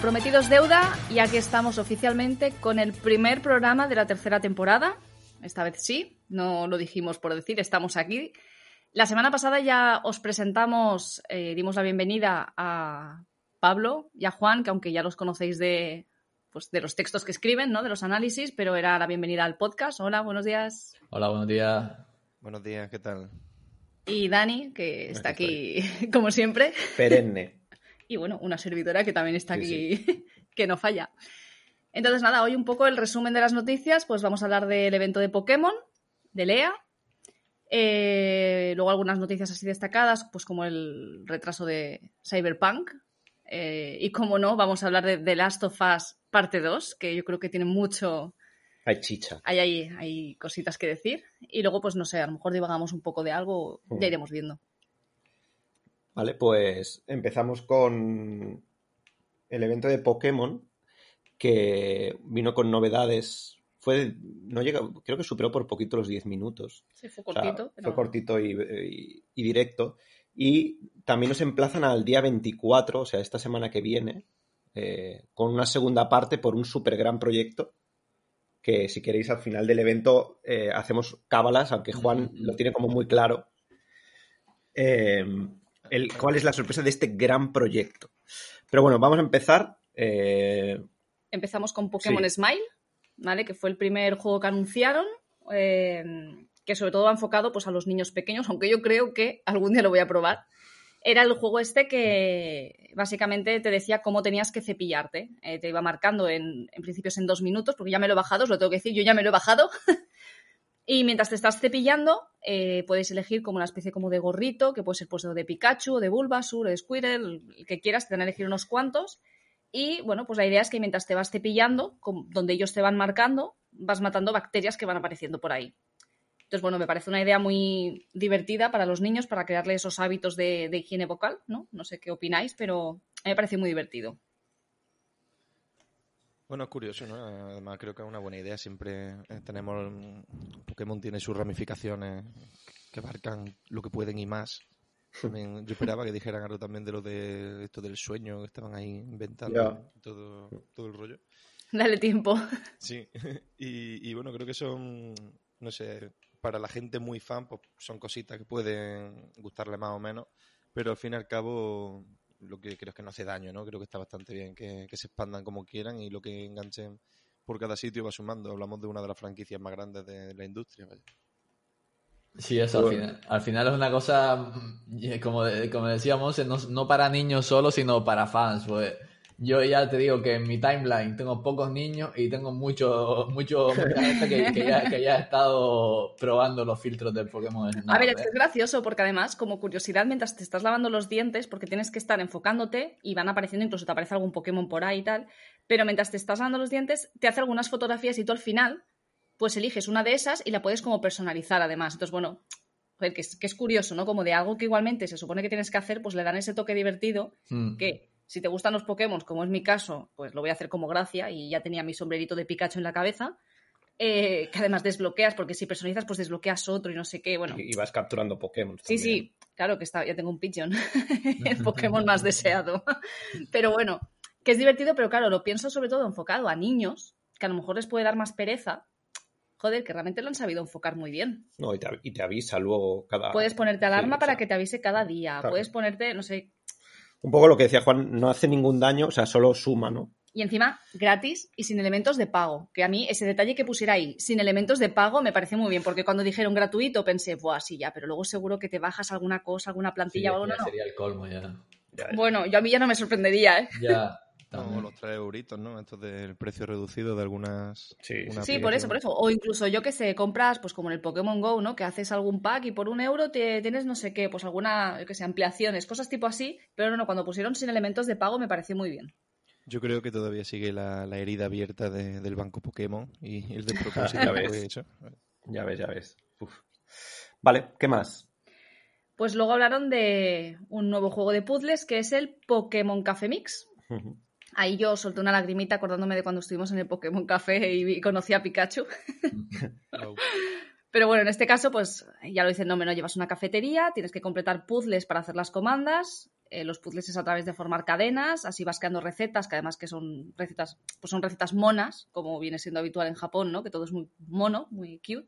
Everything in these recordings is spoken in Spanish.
prometido es deuda y aquí estamos oficialmente con el primer programa de la tercera temporada. Esta vez sí, no lo dijimos por decir, estamos aquí. La semana pasada ya os presentamos, dimos la bienvenida a Pablo y a Juan, que aunque ya los conocéis de los textos que escriben, ¿no? De los análisis, pero era la bienvenida al podcast. Hola, buenos días. Hola, buenos días. Buenos días, ¿qué tal? Y Dani, que está aquí como siempre. Perenne. Y bueno, una servidora que también está aquí, sí. que no falla. Entonces nada, hoy un poco el resumen de las noticias, pues vamos a hablar del evento de Pokémon, de Lea. Luego algunas noticias así destacadas, pues como el retraso de Cyberpunk. Y como no, vamos a hablar de The Last of Us parte 2, que yo creo que tiene mucho... Hay chicha. Hay cositas que decir. Y luego, pues no sé, a lo mejor divagamos un poco de algo, ya iremos viendo. Vale, pues empezamos con el evento de Pokémon, que vino con novedades. Creo que superó por poquito los 10 minutos. Sí, fue cortito. O sea, fue cortito y directo. Y también nos emplazan al día 24, o sea, esta semana que viene, con una segunda parte por un súper gran proyecto, que si queréis al final del evento hacemos cábalas, aunque Juan lo tiene como muy claro. ¿Cuál es la sorpresa de este gran proyecto? Pero bueno, vamos a empezar. Empezamos con Pokémon Smile, ¿vale? Que fue el primer juego que anunciaron, que sobre todo va enfocado pues, a los niños pequeños, aunque yo creo que algún día lo voy a probar. Era el juego este que básicamente te decía cómo tenías que cepillarte. Te iba marcando en principios en 2 minutos, porque ya me lo he bajado, os lo tengo que decir, yo ya me lo he bajado. Y mientras te estás cepillando, puedes elegir como una especie como de gorrito, que puede ser pues, de Pikachu, de Bulbasaur, de Squirtle, el que quieras, te van a elegir unos cuantos. Y bueno, pues la idea es que mientras te vas cepillando, donde ellos te van marcando, vas matando bacterias que van apareciendo por ahí. Entonces, bueno, me parece una idea muy divertida para los niños, para crearles esos hábitos de higiene vocal, ¿no? No sé qué opináis, pero a mí me parece muy divertido. Bueno, es curioso, ¿no? Además creo que es una buena idea. Siempre Pokémon tiene sus ramificaciones que abarcan lo que pueden y más. También, yo esperaba que dijeran algo también de esto del sueño, que estaban ahí inventando todo el rollo. Dale tiempo. Sí, y bueno, creo que son, no sé, para la gente muy fan, pues son cositas que pueden gustarle más o menos, pero al fin y al cabo lo que creo es que no hace daño, ¿no? Creo que está bastante bien que se expandan como quieran y lo que enganchen por cada sitio va sumando. Hablamos de una de las franquicias más grandes de la industria, vaya. Sí, eso al final es una cosa, como decíamos, no para niños solo, sino para fans. Pues yo ya te digo que en mi timeline tengo pocos niños y tengo mucha gente que ya ha estado probando los filtros del Pokémon Snap. A ver, es gracioso porque además, como curiosidad, mientras te estás lavando los dientes, porque tienes que estar enfocándote y van apareciendo, incluso te aparece algún Pokémon por ahí y tal, pero mientras te estás lavando los dientes, te hace algunas fotografías y tú al final pues eliges una de esas y la puedes como personalizar además. Entonces, bueno, joder, que es curioso, ¿no? Como de algo que igualmente se supone que tienes que hacer, pues le dan ese toque divertido que si te gustan los Pokémon, como es mi caso, pues lo voy a hacer como gracia y ya tenía mi sombrerito de Pikachu en la cabeza, que además desbloqueas, porque si personalizas, pues desbloqueas otro y no sé qué, bueno. Y vas capturando Pokémon Sí, también. sí, claro que ya tengo un Pigeon, el Pokémon más deseado. Pero bueno, que es divertido, pero claro, lo pienso sobre todo enfocado a niños, que a lo mejor les puede dar más pereza. Joder, que realmente lo han sabido enfocar muy bien. No, y te avisa luego cada... Puedes ponerte alarma para que te avise cada día. Claro. Puedes ponerte, no sé... Un poco lo que decía Juan, no hace ningún daño, o sea, solo suma, ¿no? Y encima, gratis y sin elementos de pago. Que a mí ese detalle que pusiera ahí, sin elementos de pago, me parece muy bien. Porque cuando dijeron gratuito pensé, buah, sí, ya, pero luego seguro que te bajas alguna cosa, alguna plantilla o algo. Ya sería el colmo, ya. Bueno, a mí ya no me sorprendería, ¿eh? Ya. No, los 3 euritos, ¿no? Esto del precio reducido de algunas... Sí, por eso. O incluso, yo que sé, compras, pues como en el Pokémon GO, ¿no? Que haces algún pack y por €1 tienes no sé qué, pues alguna, yo que sé, ampliaciones, cosas tipo así. Pero no, cuando pusieron sin elementos de pago me pareció muy bien. Yo creo que todavía sigue la herida abierta del banco Pokémon y el de propósito Ya que ves. he hecho. Ya ves. Uf. Vale, ¿qué más? Pues luego hablaron de un nuevo juego de puzzles que es el Pokémon Café Mix. Ahí yo solté una lagrimita acordándome de cuando estuvimos en el Pokémon Café y conocí a Pikachu. Wow. Pero bueno, en este caso, pues ya lo dice el nombre, ¿no? Llevas una cafetería, tienes que completar puzzles para hacer las comandas Los puzzles es a través de formar cadenas, así vas creando recetas, que además que son recetas, pues son recetas monas, como viene siendo habitual en Japón, ¿no? Que todo es muy mono, muy cute.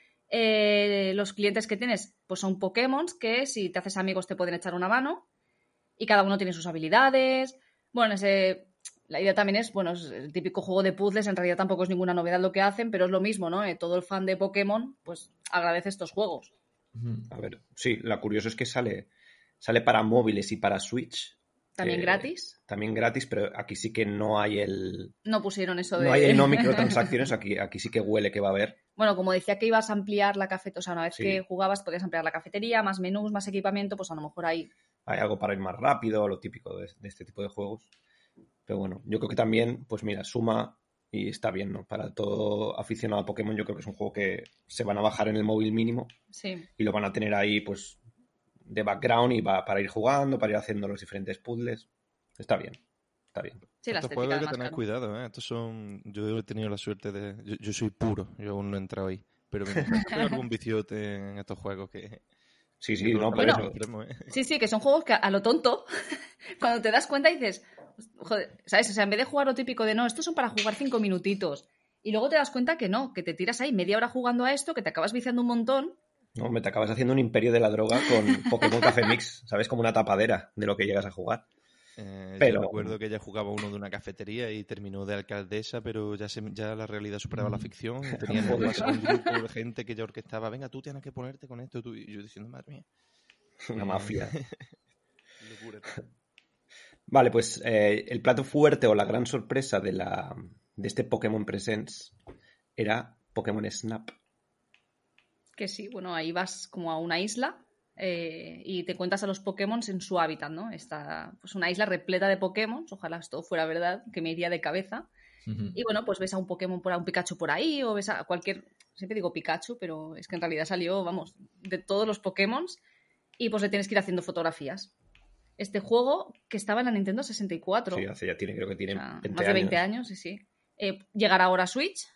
Los clientes que tienes pues son Pokémon que si te haces amigos te pueden echar una mano y cada uno tiene sus habilidades. Bueno, la idea también es, bueno, es el típico juego de puzzles, en realidad tampoco es ninguna novedad lo que hacen, pero es lo mismo, ¿no? Todo el fan de Pokémon pues agradece estos juegos. A ver, sí, lo curioso es que sale para móviles y para Switch. ¿También gratis? También gratis, pero aquí sí que no hay No pusieron eso de... No hay el no microtransacciones, aquí sí que huele que va a haber. Bueno, como decía que ibas a ampliar la cafetería, o sea, una vez Sí. que jugabas podías ampliar la cafetería, más menús, más equipamiento, pues a lo mejor ahí... Hay algo para ir más rápido, lo típico de este tipo de juegos. Pero bueno, yo creo que también, pues mira, suma y está bien, ¿no? Para todo aficionado a Pokémon yo creo que es un juego que se van a bajar en el móvil mínimo Sí. y lo van a tener ahí, pues, de background y para ir jugando, para ir haciendo los diferentes puzzles. Está bien, está bien. Sí, la Estos estética juegos hay que además, tener claro. cuidado, ¿eh? Estos son... Yo he tenido la suerte de... Yo soy puro, yo aún no he entrado ahí. Pero mi mujer ha pegado algún viciote en estos juegos que... Sí, que no, por Bueno, eso. extremo, ¿eh? Sí, que son juegos que a lo tonto, cuando te das cuenta dices, joder, ¿sabes? O sea, en vez de jugar lo típico de no, estos son para jugar 5 minutitos, y luego te das cuenta que no, que te tiras ahí media hora jugando a esto, que te acabas viciando un montón. No, me te acabas haciendo un imperio de la droga con Pokémon Café Mix, ¿sabes? Como una tapadera de lo que llegas a jugar. Pero... Yo recuerdo que ella jugaba uno de una cafetería y terminó de alcaldesa, pero ya la realidad superaba la ficción y tenía en el WhatsApp un grupo de gente que ya orquestaba, venga, tú tienes que ponerte con esto, tú. Y yo diciendo, madre mía. Una mafia. Locura. Vale, pues el plato fuerte o la gran sorpresa de este Pokémon Presents era Pokémon Snap. Que sí, bueno, ahí vas como a una isla y te cuentas a los Pokémon en su hábitat, ¿no? Está pues una isla repleta de Pokémon, ojalá esto fuera verdad, que me iría de cabeza. Y bueno, pues ves a un Pokémon un Pikachu por ahí o ves a cualquier, siempre digo Pikachu, pero es que en realidad salió, vamos, de todos los Pokémon y pues le tienes que ir haciendo fotografías. Este juego que estaba en la Nintendo 64, Sí, creo que tiene o sea, 20 más de 20 años. años, sí. Llegará ahora a Switch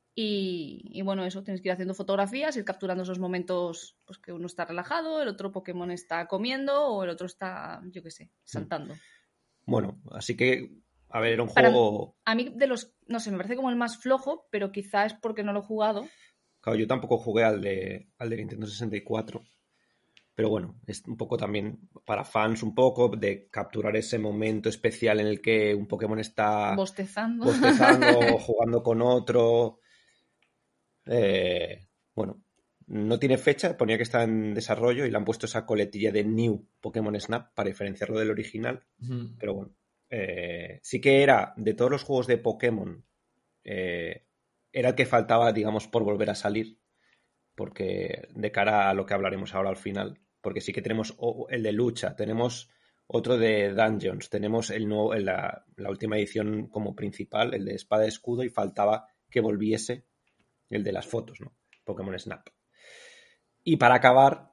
y bueno, eso, tienes que ir haciendo fotografías, ir capturando esos momentos pues que uno está relajado, el otro Pokémon está comiendo o el otro está, yo qué sé, saltando. Bueno, así que, a ver, era un Para juego... A mí de los, no sé, me parece como el más flojo, pero quizá es porque no lo he jugado. Claro, yo tampoco jugué al de Nintendo 64, pero bueno, es un poco también para fans, un poco de capturar ese momento especial en el que un Pokémon está Bostezando. o jugando con otro. Bueno, no tiene fecha, ponía que está en desarrollo y le han puesto esa coletilla de New Pokémon Snap para diferenciarlo del original, pero bueno, sí que era, de todos los juegos de Pokémon, era el que faltaba, digamos, por volver a salir, porque de cara a lo que hablaremos ahora al final, porque sí que tenemos el de lucha, tenemos otro de Dungeons, tenemos el nuevo, la última edición como principal, el de Espada y Escudo, y faltaba que volviese el de las fotos, ¿no? Pokémon Snap. Y para acabar,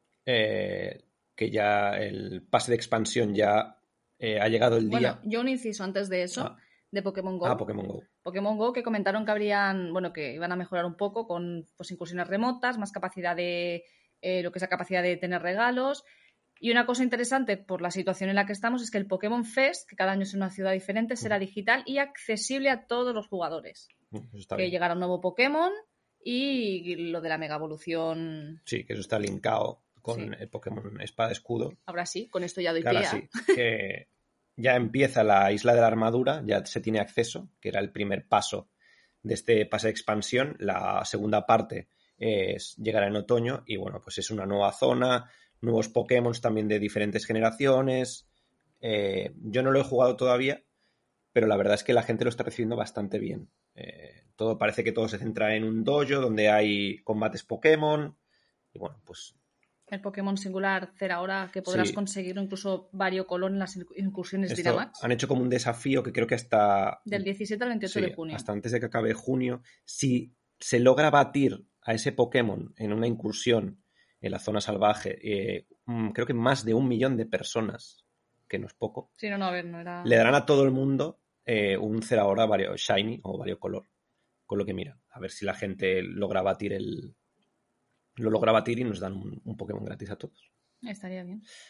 que ya el pase de expansión ya ha llegado el día. Bueno, yo un inciso antes de eso, de Pokémon Go. Pokémon Go. Pokémon Go, que comentaron que habrían, bueno, que iban a mejorar un poco con pues, incursiones remotas, más capacidad de lo que es la capacidad de tener regalos. Y una cosa interesante por la situación en la que estamos es que el Pokémon Fest, que cada año es en una ciudad diferente, será digital y accesible a todos los jugadores. Eso está que bien. llegará un nuevo Pokémon y lo de la Mega Evolución. Sí, que eso está linkado con el Pokémon Espada Escudo. Ahora sí, con esto ya doy Ahora pie. sí, que ya empieza la Isla de la Armadura, ya se tiene acceso, que era el primer paso de este pase de expansión. La segunda parte llegará en otoño y bueno, pues es una nueva zona, nuevos Pokémon también de diferentes generaciones. Yo no lo he jugado todavía, pero la verdad es que la gente lo está recibiendo bastante bien. Parece que todo se centra en un dojo donde hay combates Pokémon y bueno, pues El Pokémon singular Zeraora que podrás conseguir incluso variocolor en las incursiones Dynamax. Han hecho como un desafío que creo que hasta... Del 17 al 28 de junio. Hasta antes de que acabe junio. Si se logra batir a ese Pokémon en una incursión en la zona salvaje, creo que más de 1 millón de personas, que no es poco, sí, no, a ver, no era... le darán a todo el mundo un Zeraora Shiny o variocolor. Con lo que mira, a ver si la gente logra batir lo logra batir y nos dan un Pokémon gratis a todos. Estaría bien.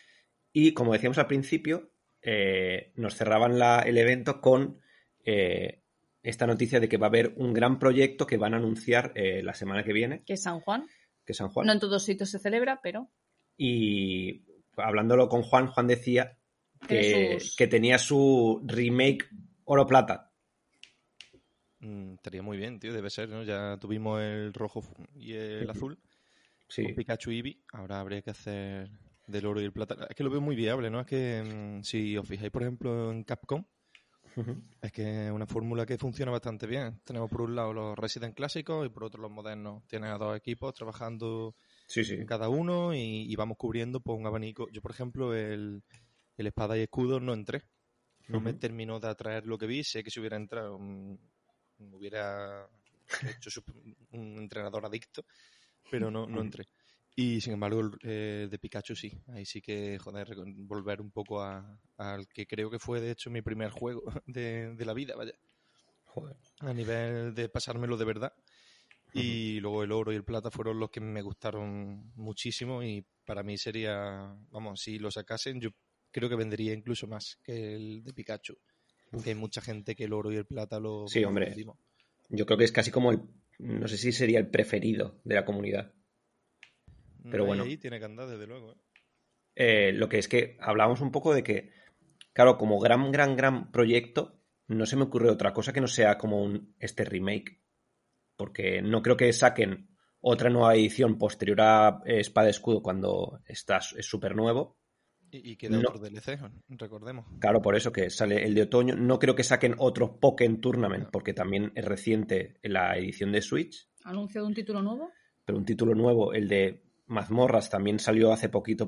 Y como decíamos al principio, nos cerraban el evento con esta noticia de que va a haber un gran proyecto que van a anunciar la semana que viene. Que es San Juan. Que es San Juan. No en todos sitios se celebra, pero... Y hablándolo con Juan decía que tenía su remake oro-plata. Estaría muy bien, tío, debe ser, ¿no? Ya tuvimos el rojo y el azul con Pikachu y Eevee. Ahora habría que hacer del oro y el plata. Es que lo veo muy viable, ¿no? Es que si os fijáis, por ejemplo, en Capcom, es que es una fórmula que funciona bastante bien. Tenemos por un lado los Resident clásicos y por otro los modernos. Tienes a 2 equipos trabajando cada uno y vamos cubriendo pues, un abanico. Yo, por ejemplo, el espada y escudo no entré. No me terminó de atraer lo que vi. Sé que si hubiera entrado me hubiera hecho un entrenador adicto, pero no entré. Y sin embargo, el de Pikachu sí. Ahí sí que, joder, volver un poco al que creo que fue, de hecho, mi primer juego de la vida, vaya. Joder. A nivel de pasármelo de verdad. Y luego el oro y el plata fueron los que me gustaron muchísimo y para mí sería, vamos, si lo sacasen, yo creo que vendería incluso más que el de Pikachu. Que hay mucha gente que el oro y el plata lo... Sí, hombre. Yo creo que es casi como no sé si sería el preferido de la comunidad. Pero bueno. Ahí tiene que andar, desde luego. Lo que es que hablábamos un poco de que, claro, como gran proyecto, no se me ocurre otra cosa que no sea como este remake. Porque no creo que saquen otra nueva edición posterior a Espada y Escudo cuando es súper nuevo. Y queda otro DLC, recordemos. Claro, por eso que sale el de otoño. No creo que saquen otro Pokémon Tournament, porque también es reciente la edición de Switch. ¿Ha anunciado un título nuevo? Pero un título nuevo, el de Mazmorras, también salió hace poquito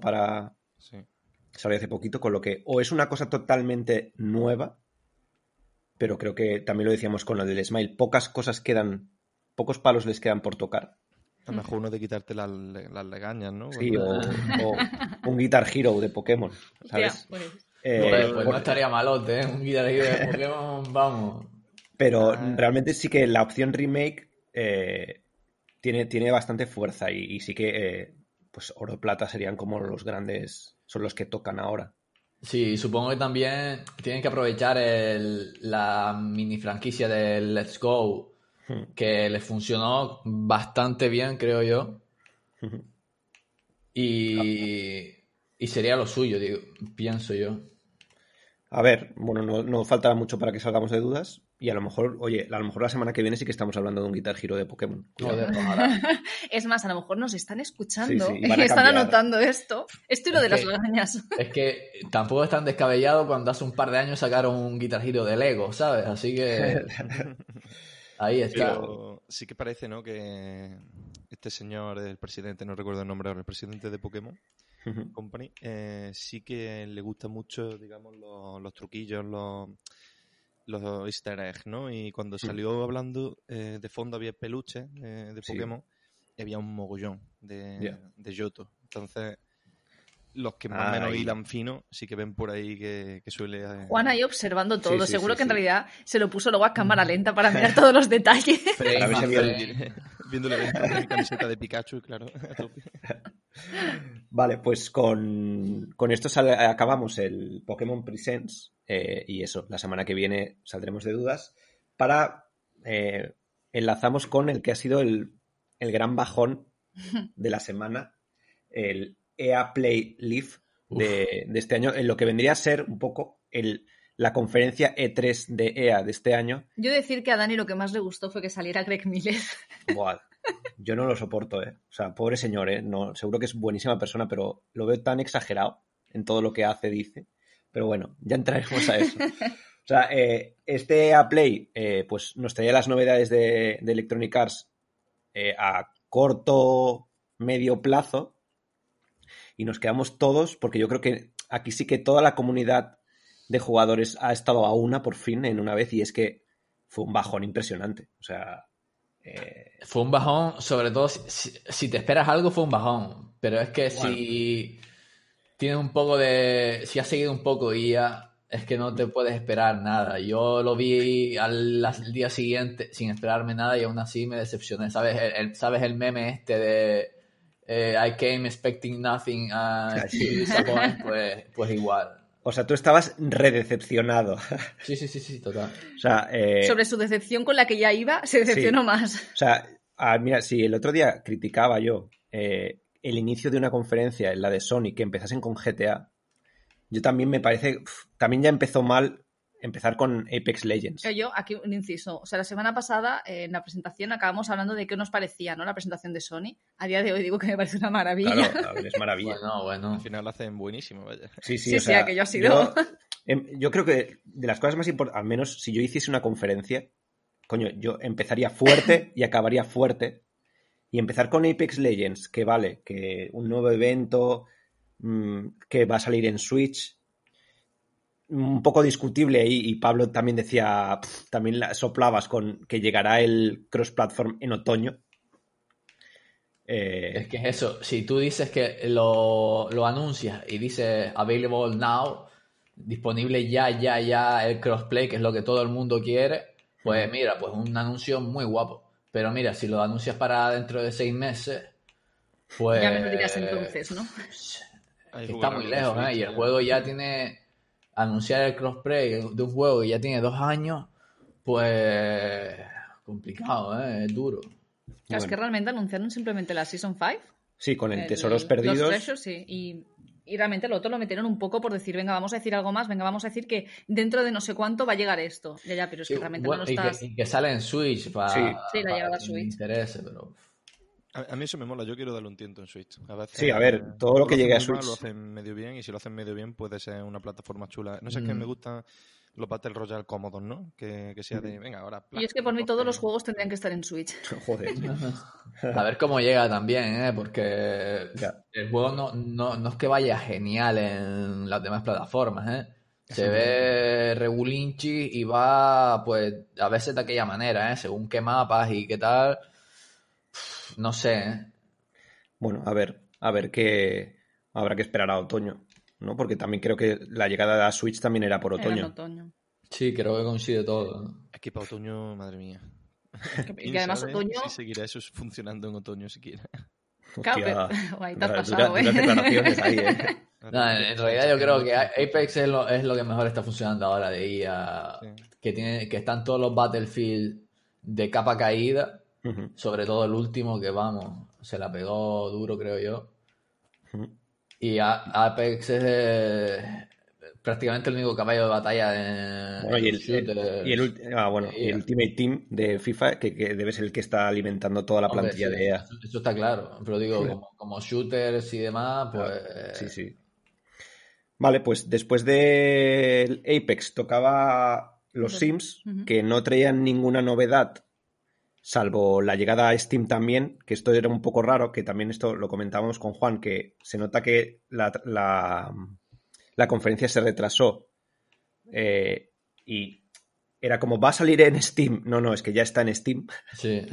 Salió hace poquito, con lo que o es una cosa totalmente nueva, pero creo que también lo decíamos con lo del Smile, pocos palos les quedan por tocar. A lo mejor uno de quitarte las legañas, ¿no? Sí, o un Guitar Hero de Pokémon, ¿sabes? Pues no estaría malote, ¿eh? Un Guitar Hero de Pokémon, vamos. Pero realmente sí que la opción remake tiene bastante fuerza y sí que pues oro y plata serían como los grandes, son los que tocan ahora. Sí, supongo que también tienen que aprovechar la mini franquicia del Let's Go, que les funcionó bastante bien, creo yo. Y sería lo suyo, pienso yo. A ver, bueno, no falta mucho para que salgamos de dudas. Y a lo mejor la semana que viene sí que estamos hablando de un Guitar Hero de Pokémon. Es más, a lo mejor nos están escuchando sí, y están anotando esto y lo de las lagañas. Es que tampoco es tan descabellado cuando hace un par de años sacaron un Guitar Hero de Lego, ¿sabes? Así que ahí está. Pero sí que parece, ¿no? Que este señor, el presidente, no recuerdo el nombre ahora, el presidente de Pokémon Company, sí que le gusta mucho, digamos, los truquillos, los easter eggs, ¿no? Y cuando salió hablando, de fondo había peluches de Pokémon y había un mogollón de Yoto. Entonces, los que más o menos hilan fino sí que ven por ahí que suele... Juan ahí observando todo. Seguro que en realidad se lo puso luego a cámara lenta para mirar todos los detalles. Viéndole dentro de mi camiseta de Pikachu, claro. Vale, pues con esto acabamos el Pokémon Presents y eso, la semana que viene saldremos de dudas enlazamos con el que ha sido el gran bajón de la semana, el EA Play Live de este año, en lo que vendría a ser un poco la conferencia E3 de EA de este año. Yo decir que a Dani lo que más le gustó fue que saliera Greg Miller. Buah, yo no lo soporto, O sea, pobre señor, No, seguro que es buenísima persona, pero lo veo tan exagerado en todo lo que dice. Pero bueno, ya entraremos a eso. O sea, este EA Play pues nos traía las novedades de Electronic Arts a corto, medio plazo y nos quedamos todos, porque yo creo que aquí sí que toda la comunidad de jugadores ha estado a una por fin en una vez y es que fue un bajón impresionante. O sea... Fue un bajón, sobre todo si te esperas algo fue un bajón, pero es que si tienes un poco si has seguido un poco y ya es que no te puedes esperar nada. Yo lo vi al día siguiente sin esperarme nada y aún así me decepcioné. ¿Sabes el meme este I came expecting nothing still disappoint, pues igual. O sea, tú estabas redecepcionado. Sí, total. O sea, Sobre su decepción con la que ya iba, se decepcionó más. O sea, mira, si el otro día criticaba yo el inicio de una conferencia en la de Sony que empezasen con GTA, yo también me parece, también ya empezó mal empezar con Apex Legends. Yo, aquí un inciso. O sea, la semana pasada, en la presentación, acabamos hablando de qué nos parecía, ¿no? La presentación de Sony. A día de hoy digo que me parece una maravilla. Claro, a ver, es maravilla. Bueno. Al final lo hacen buenísimo, vaya. Sí, o sea, aquello ha sido... Yo creo que de las cosas más importantes, al menos si yo hiciese una conferencia, coño, yo empezaría fuerte y acabaría fuerte. Y empezar con Apex Legends, que vale, que un nuevo evento que va a salir en Switch, un poco discutible ahí, y Pablo también decía, también soplabas con que llegará el cross-platform en otoño. Es que es eso, si tú dices que lo anuncias y dices available now, disponible ya el crossplay, que es lo que todo el mundo quiere, pues mira, pues un anuncio muy guapo. Pero mira, si lo anuncias para dentro de 6 meses, pues... Ya me lo dirás entonces, ¿no? Que está muy lejos, ¿eh? Y el juego ya tiene... Anunciar el crossplay de un juego que ya tiene 2 años, pues... Complicado, ¿eh? Es duro. Claro, es que realmente anunciaron simplemente la Season 5. Sí, con el Tesoros Perdidos. Los Treasures, sí. Y realmente lo otro lo metieron un poco por decir, venga, vamos a decir algo más, venga, vamos a decir que dentro de no sé cuánto va a llegar esto. Ya, pero es que realmente no lo estás... Y que sale en Switch para sí, la llegada a Switch. Me interese, pero... A mí eso me mola, yo quiero darle un tiento en Switch. A veces, sí, a ver, todo lo que llegue a Switch... Lo hacen medio bien, y si lo hacen medio bien puede ser una plataforma chula. No sé, es que me gustan los Battle Royale cómodos, ¿no? Que sea de, venga, ahora... Y es que por mí todos los juegos tendrían que estar en Switch. Joder. A ver cómo llega también, ¿eh? Porque el juego no es que vaya genial en las demás plataformas, ¿eh? Se ve regulinchi y va, pues, a veces de aquella manera, ¿eh? Según qué mapas y qué tal... No sé, ¿eh? Bueno, a ver qué habrá que esperar a otoño, ¿no? Porque también creo que la llegada de la Switch también era por otoño. Era en otoño. Sí, creo que coincide todo, ¿no? Es que para otoño, madre mía. Y además otoño... Si seguirá eso funcionando en otoño siquiera. Claro, ahí te has pasado, duras declaraciones ahí, ¿eh? No, en realidad yo creo que Apex es lo que mejor está funcionando ahora de IA. Sí. Que están todos los Battlefield de capa caída. Sobre todo el último, que vamos, se la pegó duro, creo yo. Y Apex es prácticamente el único caballo de batalla y el Ultimate Team de FIFA, que debe ser el que está alimentando toda la plantilla de EA. Eso está claro, pero digo, como shooters y demás, pues... Sí. Vale, pues después del Apex tocaba los Sims, que no traían ninguna novedad, salvo la llegada a Steam también, que esto era un poco raro, que también esto lo comentábamos con Juan, que se nota que la conferencia se retrasó y era como, ¿va a salir en Steam? No, es que ya está en Steam. Sí.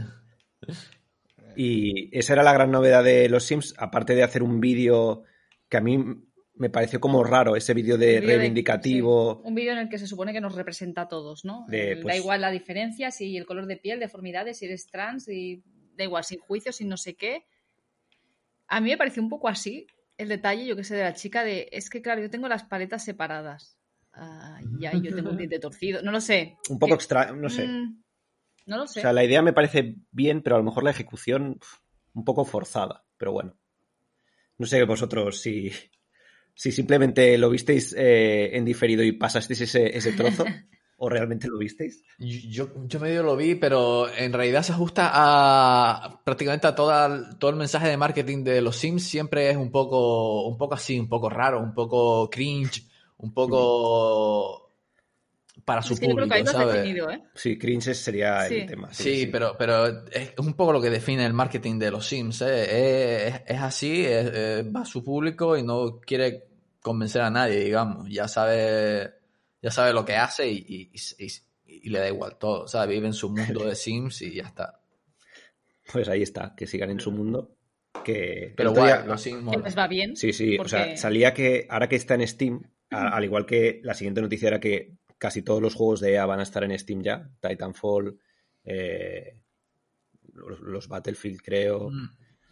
Y esa era la gran novedad de los Sims, aparte de hacer un vídeo que a mí me pareció como raro, ese vídeo de reivindicativo. Sí. Un vídeo en el que se supone que nos representa a todos, ¿no? Da igual la diferencia, si el color de piel, deformidades, si eres trans, y da igual, sin juicio, sin no sé qué. A mí me pareció un poco así el detalle, yo que sé, de la chica de... Es que, claro, yo tengo las paletas separadas. Ya, yo tengo un diente torcido. No lo sé. Un poco extraño, no sé. No lo sé. O sea, la idea me parece bien, pero a lo mejor la ejecución un poco forzada. Pero bueno. No sé vosotros si simplemente lo visteis en diferido y pasasteis ese trozo, o realmente lo visteis. Yo medio lo vi, pero en realidad se ajusta a prácticamente a todo el mensaje de marketing de los Sims. Siempre es un poco así, un poco raro, un poco cringe, un poco para su público, creo que ahí lo has ¿sabes? definido, ¿eh? Sí, cringe sería el tema. Sí. Pero es un poco lo que define el marketing de los Sims, ¿eh? Es así, va a su público y no quiere convencer a nadie, digamos. Ya sabe lo que hace y le da igual todo, ¿sabes? Vive en su mundo de Sims y ya está. Pues ahí está, que sigan en su mundo. Pero guay, los Sims mola. Les va bien. Sí, porque... o sea, salía que ahora que está en Steam, al igual que la siguiente noticia era que casi todos los juegos de EA van a estar en Steam ya. Titanfall, los Battlefield, creo.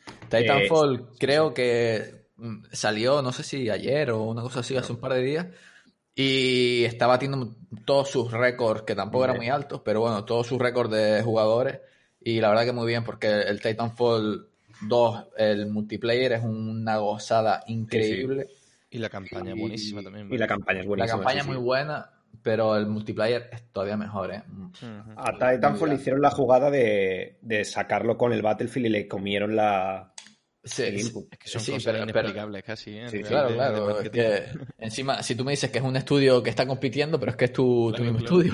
Titanfall creo que salió, no sé si ayer o una cosa así, hace un par de días, y está batiendo todos sus récords, que tampoco eran muy altos, pero bueno, todos sus récords de jugadores, y la verdad que muy bien, porque el Titanfall 2, el multiplayer es una gozada increíble. Y la campaña es buenísima también. Y la campaña es buenísima. La campaña es muy buena, pero el multiplayer es todavía mejor, ¿eh? A Titanfall le hicieron la jugada de sacarlo con el Battlefield y le comieron la... Sí, el sí, input. Es que son sí, cosas pero inexplicables casi, ¿eh? Sí, claro, claro. Es que encima, si tú me dices que es un estudio que está compitiendo, pero es que es tu mismo estudio.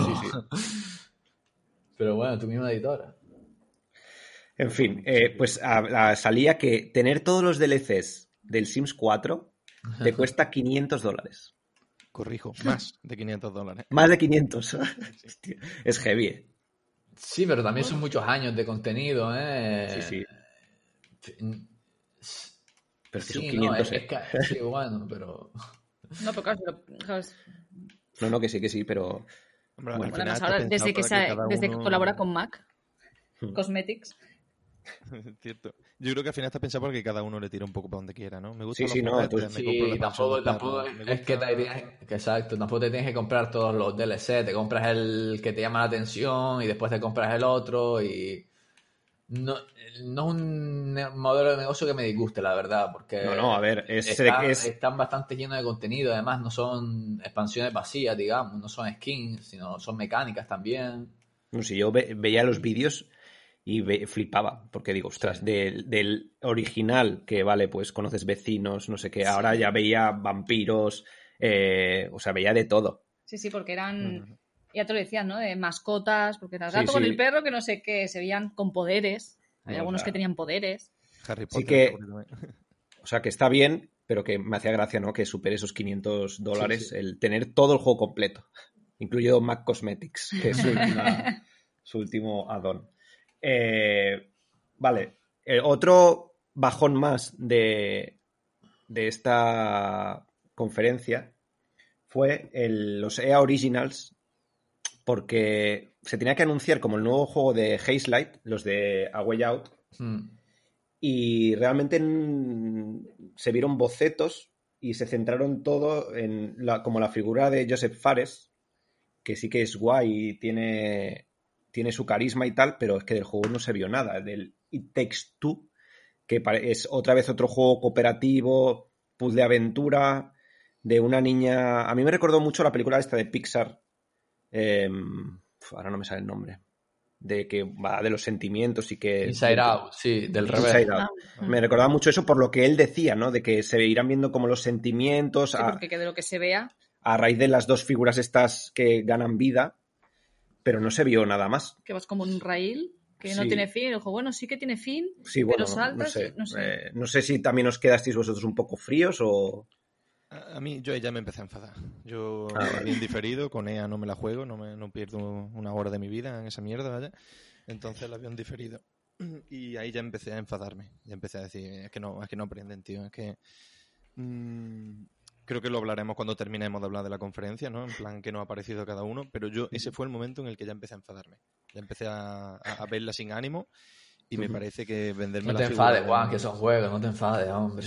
Pero bueno, tu misma editora. En fin, pues salía que tener todos los DLCs del Sims 4 te cuesta $500. Corrijo, más de $500. Más de 500. Hostia, es heavy, ¿eh? Sí, pero también son muchos años de contenido, ¿eh? Sí. Pero que Sí, son 500, no, sí, bueno, pero... No, pero claro, No, que sí, pero... Hombre, Bueno, al final además está ahora, pensado desde que cada uno- colabora con Mac Cosmetics, Cierto. Yo creo que al final está pensado porque cada uno le tira un poco para donde quiera, ¿no? Me gusta Sí, no, tú- me compro la expansión de tampoco perro, me es que gusta- te tienes, exacto, tampoco te tienes que comprar todos los DLC, te compras el que te llama la atención y después te compras el otro y no es un modelo de negocio que me disguste, la verdad, porque No, a ver, están bastante llenos de contenido, además no son expansiones vacías, digamos, no son skins, sino son mecánicas también. No sé, yo veía los vídeos y flipaba, porque digo, ostras, Sí. del original, que vale, pues conoces vecinos, no sé qué, ahora ya veía vampiros, o sea, veía de todo. sí, porque eran, ya te lo decían, ¿no? De mascotas, porque era el gato Sí, con sí. el perro, que no sé qué, se veían con poderes. Hay No, algunos o sea, que tenían poderes. Harry Sí Potter. que- favorito también. O sea, que está bien, pero que me hacía gracia, ¿no? Que supere esos $500, Sí. el tener todo el juego completo, incluido Mac Cosmetics, que es su último add-on. Vale, otro bajón más de esta conferencia fue los EA Originals, porque se tenía que anunciar como el nuevo juego de Hazelight, los de A Way Out, y realmente se vieron bocetos y se centraron todo en como la figura de Joseph Fares, que sí que es guay y tiene su carisma y tal, pero es que del juego no se vio nada. Del It Takes Two, que es otra vez otro juego cooperativo, puzzle aventura, de una niña... A mí me recordó mucho la película esta de Pixar, ahora no me sale el nombre, de que va de los sentimientos y que... Inside Out, sí, del revés. Inside Out. Me recordaba mucho eso por lo que él decía, ¿no? De que se irán viendo como los sentimientos Sí, porque de lo que se vea. a raíz de las dos figuras estas que ganan vida, pero no se vio nada más. Que vas como en un rail, que no Sí. tiene fin. El juego, bueno, sí que tiene fin, Sí, bueno, pero saltas y no sé. No sé si también os quedasteis vosotros un poco fríos o... A mí yo ya me empecé a enfadar. Yo vale. bien diferido, con EA no me la juego, no pierdo una hora de mi vida en esa mierda, vaya. Entonces la habían diferido. Y ahí ya empecé a enfadarme. Ya empecé a decir, es que no aprenden, tío. Es que creo que lo hablaremos cuando terminemos de hablar de la conferencia, ¿no? En plan, que nos ha parecido cada uno. Pero ese fue el momento en el que ya empecé a enfadarme. Ya empecé a verla sin ánimo. Y me parece que venderme No la te figura enfades, de- Juan, que son juegos, no te enfades, hombre.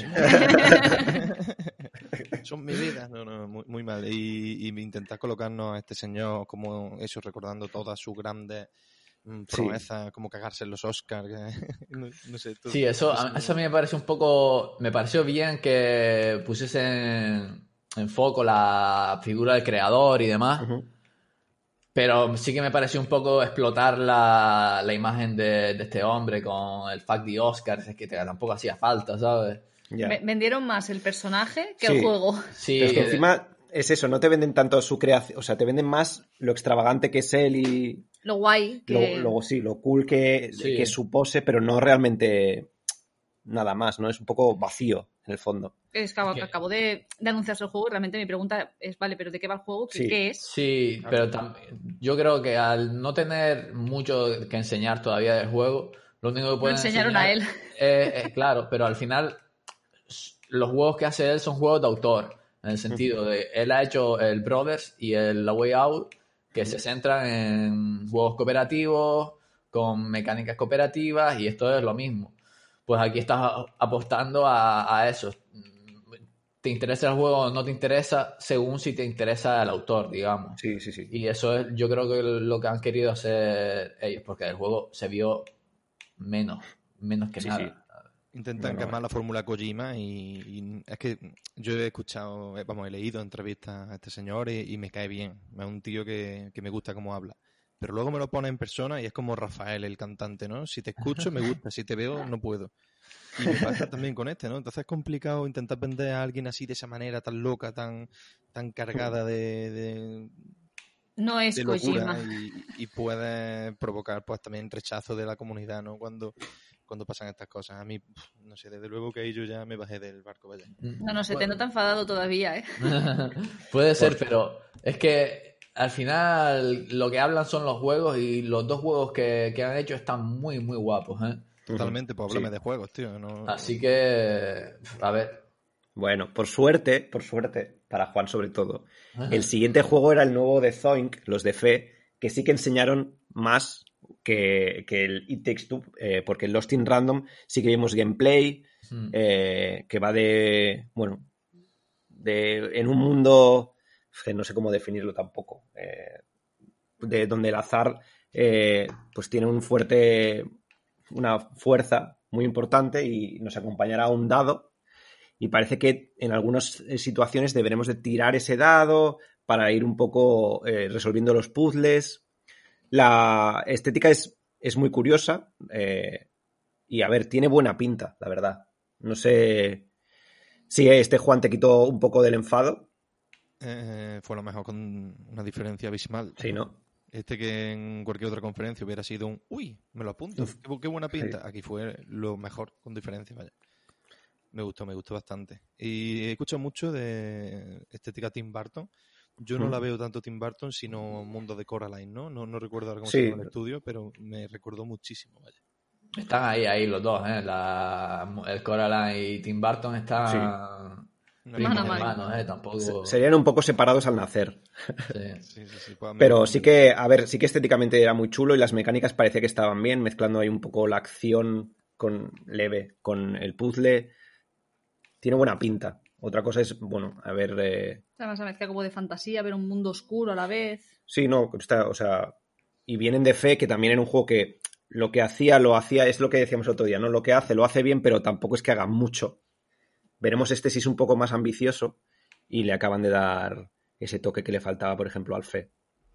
Son mi vida, muy mal. Y intentar colocarnos a este señor como eso, recordando todas sus grandes proezas, como cagarse en los Oscars. No sé. Sí, eso a mí me parece un poco... Me pareció bien que pusiesen en foco la figura del creador y demás, pero sí que me pareció un poco explotar la imagen de este hombre con el fact de Oscars, es que tampoco hacía falta, ¿sabes? Ya. Vendieron más el personaje que Sí. el juego. Sí, Pero es que encima es eso, no te venden tanto su creación, o sea, te venden más lo extravagante que es él y Lo guay. Que... luego sí, lo cool que es su pose, pero no realmente nada más, ¿no? Es un poco vacío en el fondo. Es que acabo de anunciarse el juego y realmente mi pregunta es, vale, ¿pero de qué va el juego? Sí. ¿Qué es? Sí, pero yo creo que al no tener mucho que enseñar todavía del juego, lo único que pueden enseñaron a él. Claro, pero al final los juegos que hace él son juegos de autor, en el sentido de él ha hecho el Brothers y el A Way Out, que se centran en juegos cooperativos, con mecánicas cooperativas, y esto es lo mismo. pues aquí estás apostando a eso. ¿Te interesa el juego o no te interesa? Según si te interesa el autor, digamos. Sí, sí, sí. Y eso es, yo creo que lo que han querido hacer ellos, porque el juego se vio menos que Sí, nada. sí. Intentan Bueno, quemar la fórmula Kojima y es que yo he escuchado, he leído entrevistas a este señor y me cae bien. Es un tío que me gusta cómo habla. Pero luego me lo pone en persona y es como Rafael, el cantante, ¿no? Si te escucho, me gusta. Si te veo, no puedo. Y me pasa también con este, ¿no? Entonces es complicado intentar vender a alguien así de esa manera, tan loca, tan cargada de No es locura Kojima. y puede provocar pues también rechazo de la comunidad, ¿no? Cuando pasan estas cosas. A mí, no sé, desde luego que ahí yo ya me bajé del barco, vaya. No, se te nota enfadado todavía, ¿eh? Puede ser, pero es que al final lo que hablan son los juegos y los 2 juegos que han hecho están muy, muy guapos, ¿eh? Totalmente, pues háblame Sí. de juegos, tío. No... Así que, a ver. Bueno, por suerte, para Juan sobre todo, el siguiente juego era el nuevo de Zoink, los de Fe, que sí que enseñaron más que el It Takes Two, porque en Lost in Random sí que vimos gameplay, que va en un mundo, que no sé cómo definirlo tampoco, de donde el azar pues tiene una fuerza muy importante y nos acompañará un dado. Y parece que en algunas situaciones deberemos de tirar ese dado para ir un poco resolviendo los puzzles. La estética es muy curiosa y, a ver, tiene buena pinta, la verdad. No sé si este Juan te quitó un poco del enfado. Fue lo mejor con una diferencia abismal. Sí, ¿no? Este que en cualquier otra conferencia hubiera sido un uy, me lo apunto, qué buena pinta. Sí. Aquí fue lo mejor con diferencia, vaya. Me gustó bastante. Y he escuchado mucho de estética Tim Burton. Yo no la veo tanto Tim Burton, sino Mundo de Coraline, ¿no? No recuerdo ahora cómo se llama el estudio, pero me recordó muchísimo, vaya. Están ahí los dos, ¿eh? El Coraline y Tim Burton están primos hermanos, ¿eh? Tampoco... Serían un poco separados al nacer. Sí. Sí. Pues Pero sí que, a ver, sí que estéticamente era muy chulo y las mecánicas parecía que estaban bien, mezclando ahí un poco la acción leve con el puzzle. Tiene buena pinta. Otra cosa es, bueno, a ver... Además, la mezcla como de fantasía, ver un mundo oscuro a la vez. Sí, no, o sea... Y vienen de Fe, que también era un juego que lo que hacía, es lo que decíamos el otro día, ¿no? Lo que hace, lo hace bien, pero tampoco es que haga mucho. Veremos este si es un poco más ambicioso y le acaban de dar ese toque que le faltaba, por ejemplo, al Fe.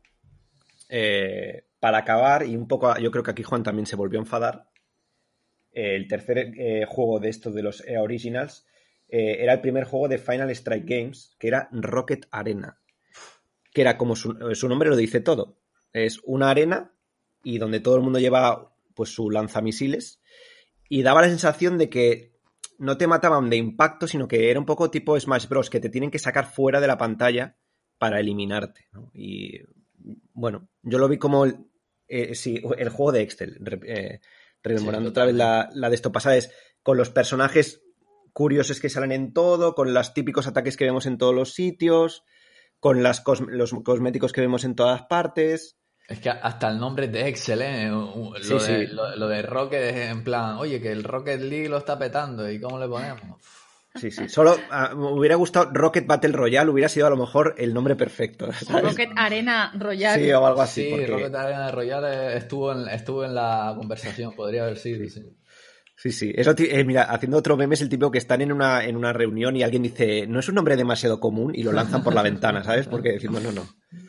Para acabar, y un poco, yo creo que aquí Juan también se volvió a enfadar, el tercer juego de estos de los EA Originals era el primer juego de Final Strike Games, que era Rocket Arena, que era como su nombre lo dice todo, es una arena y donde todo el mundo lleva pues su lanzamisiles y daba la sensación de que no te mataban de impacto, sino que era un poco tipo Smash Bros, que te tienen que sacar fuera de la pantalla para eliminarte, ¿no? Y bueno, yo lo vi como el juego de Excel, rememorando otra vez la de esto pasada, es con los personajes curiosos que salen en todo, con los típicos ataques que vemos en todos los sitios, con los cosméticos que vemos en todas partes. Es que hasta el nombre es de Excel, ¿eh? Lo de Rocket es en plan, oye, que el Rocket League lo está petando, ¿y cómo le ponemos? Sí. Solo me hubiera gustado Rocket Battle Royale, hubiera sido a lo mejor el nombre perfecto, ¿sabes? Rocket Arena Royale. Sí, o algo así. Sí, porque... Rocket Arena Royale estuvo en la conversación, podría haber sido, sí. Sí. Eso, mira, haciendo otro meme es el tipo que están en una reunión y alguien dice, no es un nombre demasiado común y lo lanzan por la ventana, ¿sabes? Porque decimos, no.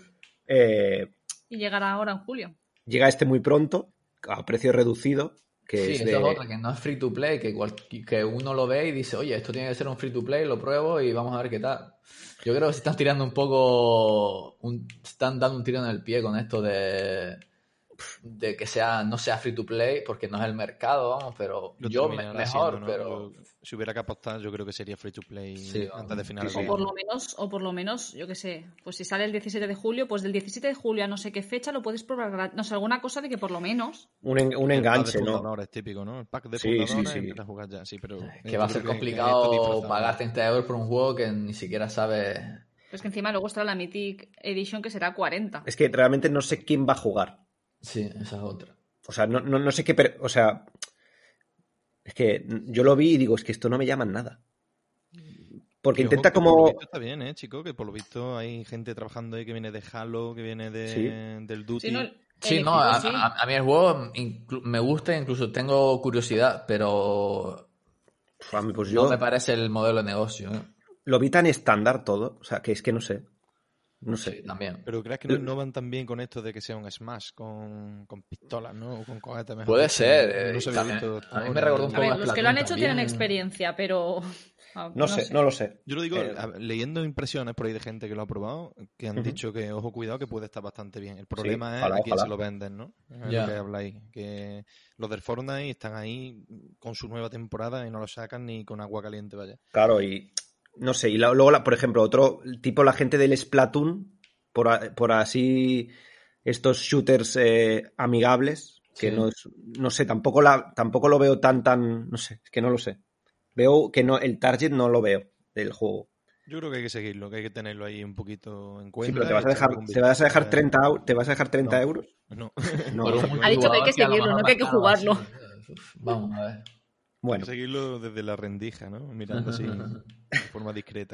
Y llegará ahora en julio. Llega este muy pronto, a precio reducido. Que sí, eso es otra, que no es free to play, que uno lo ve y dice, oye, esto tiene que ser un free to play, lo pruebo y vamos a ver qué tal. Yo creo que se están tirando un poco, están dando un tiro en el pie con esto de que no sea free to play, porque no es el mercado, vamos, pero yo mejor, haciendo, ¿no? pero... Si hubiera que apostar, yo creo que sería free to play antes de final. O por lo menos, yo qué sé, pues si sale el 17 de julio, pues del 17 de julio a no sé qué fecha lo puedes probar, no sé, alguna cosa de que por lo menos... Un enganche, el pack de ¿no? fundadores típico, ¿no? El pack de fundadores empieza a jugar ya, sí, pero... Que va a ser complicado pagar 30 euros por un juego que ni siquiera sabes... Pues que encima luego estará la Mythic Edition que será 40. Es que realmente no sé quién va a jugar. Sí, esa es otra. O sea, no sé qué... O sea, Es que yo lo vi y digo, es que esto no me llama en nada. Porque Que, intenta ojo, que por lo como... visto está bien, chico, que por lo visto hay gente trabajando ahí que viene de Halo, que viene Sí. del Duty. Sí, no, el Sí, no, equipo sí. a mí el juego me gusta, incluso tengo curiosidad, pero A mí, pues no yo me parece el modelo de negocio. lo vi tan estándar todo, o sea, que es que no sé. No sé. Sí, también. Pero ¿crees que no innovan también con esto de que sea un Smash con pistolas, ¿no? O con cohetes, mejor Puede dicho? ser. No se había también. visto hasta A mí me ahora. recordó un A poco ver, a los que lo han Splatoon hecho tienen también. experiencia, pero No sé, no lo sé. Yo lo digo leyendo impresiones por ahí de gente que lo ha probado, que han dicho que, ojo, cuidado, que puede estar bastante bien. El problema es ojalá, a quién ojalá. se lo venden, ¿no? Es Ya. lo que habláis. Que los del Fortnite están ahí con su nueva temporada y no lo sacan ni con agua caliente, vaya. Claro, y no sé, y luego, por ejemplo, otro tipo, la gente del Splatoon, por así estos shooters amigables, que Sí. no sé, tampoco lo veo tan, no sé, es que no lo sé. Veo que no, el target no lo veo del juego. Yo creo que hay que seguirlo, que hay que tenerlo ahí un poquito en cuenta. Sí, pero te y vas a echarle dejar, un te vas a dejar vistazo, 30, te vas a dejar 30 No. euros. No. No. Por un ha dicho que hay que multijugador a lo seguirlo, mejor no que hay que más caro va a ser. jugarlo. Uf, vamos a ver. Hay Bueno, que seguirlo desde la rendija, ¿no? Mirando así de forma discreta.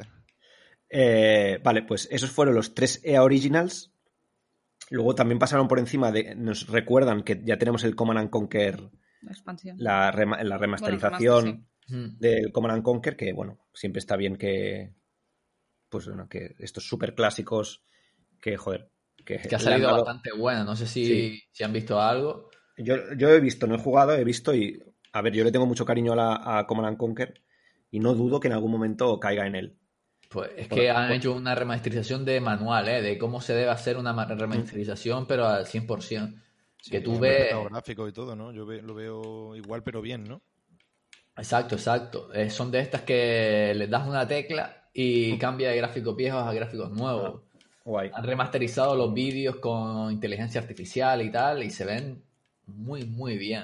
vale, pues esos fueron los 3 EA Originals. Luego también pasaron por encima nos recuerdan que ya tenemos el Command and Conquer, La expansión. la remasterización Bueno, del Command and Conquer, que bueno, siempre está bien que, pues bueno, que estos super clásicos que, joder, que Que ha le han salido dado... bastante buena. No sé Sí. si han visto algo. Yo he visto, no he jugado, he visto y, a ver, yo le tengo mucho cariño a Command and Conquer y no dudo que en algún momento caiga en él. Pues es Bueno, que han hecho una remasterización de manual, de cómo se debe hacer una remasterización, pero al 100%. Sí, Que tú han ves... respetado gráficos y todo, ¿no? Yo lo veo igual, pero bien, ¿no? Exacto, exacto. Son de estas que les das una tecla y cambia de gráficos viejos a gráficos nuevos. Guay. Han remasterizado los vídeos con inteligencia artificial y tal, y se ven muy, muy bien.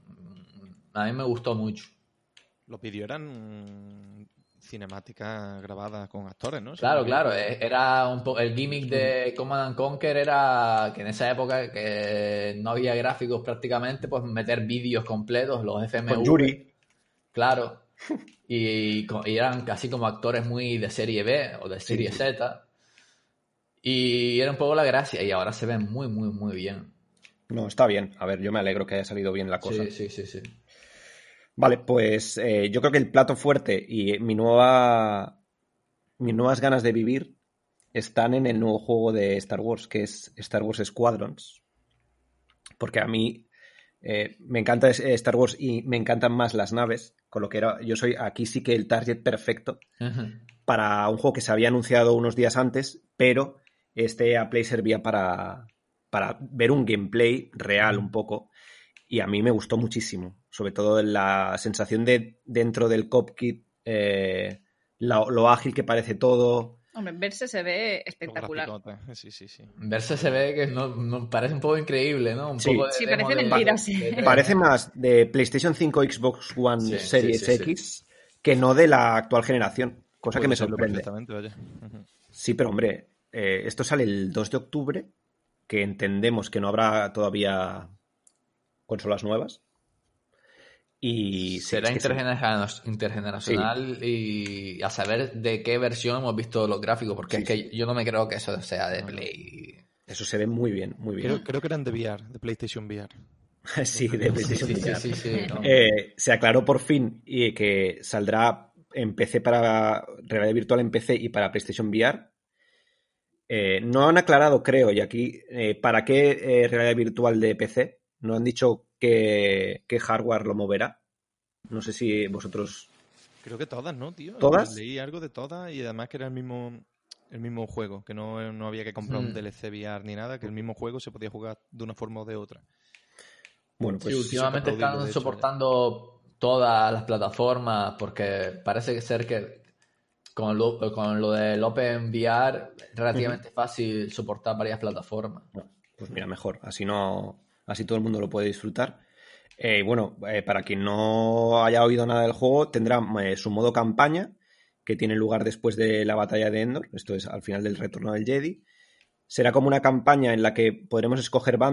A mí me gustó mucho. Los vídeos eran cinemáticas grabadas con actores, ¿no? Claro, claro. Era el gimmick de Command and Conquer era que en esa época que no había gráficos prácticamente, pues meter vídeos completos, los FMV. Con Yuri. Claro. Y eran casi como actores muy de serie B o de serie Sí. Z. Y era un poco la gracia. Y ahora se ven muy, muy, muy bien. No, está bien. A ver, yo me alegro que haya salido bien la cosa. Sí. Vale, pues yo creo que el plato fuerte y mis nuevas ganas de vivir están en el nuevo juego de Star Wars, que es Star Wars Squadrons. Porque a mí me encanta Star Wars y me encantan más las naves, con lo que yo soy aquí sí que el target perfecto para un juego que se había anunciado unos días antes, pero este a Play servía para ver un gameplay real un poco. Y a mí me gustó muchísimo, sobre todo la sensación de dentro del cockpit, lo ágil que parece todo. Hombre, verse se ve espectacular. Sí. Verse se ve que no parece un poco increíble, ¿no? Un Sí. poco de Sí, demo parece mentira, sí. Parece más de PlayStation 5 Xbox One Sí, Series sí. X que no de la actual generación, cosa que me sorprende. Perfectamente, vaya. Sí, pero hombre, esto sale el 2 de octubre, que entendemos que no habrá todavía consolas nuevas. Y será intergeneracional y a saber de qué versión hemos visto los gráficos, porque Sí, es que sí. yo no me creo que eso sea de Play. Eso se ve muy bien, muy bien. Creo que eran de VR, de PlayStation VR. Sí, de PlayStation VR. Sí. No. Se aclaró por fin que saldrá en PC para realidad virtual en PC y para PlayStation VR. No han aclarado, creo, y aquí, para qué realidad virtual de PC. No han dicho qué hardware lo moverá. No sé si vosotros... Creo que todas, ¿no, tío? ¿Todas? Leí algo de todas y además que era el mismo juego, que no había que comprar un DLC VR ni nada, que el mismo juego se podía jugar de una forma o de otra. Bueno, pues Sí, últimamente aplaudirlo, están de hecho, soportando todas las plataformas porque parece ser que con lo del OpenVR es relativamente fácil soportar varias plataformas. bueno, pues mira, mejor. Así todo el mundo lo puede disfrutar. Para quien no haya oído nada del juego, tendrá su modo campaña, que tiene lugar después de la batalla de Endor. Esto es al final del retorno del Jedi. Será como una campaña en la que podremos escoger bando,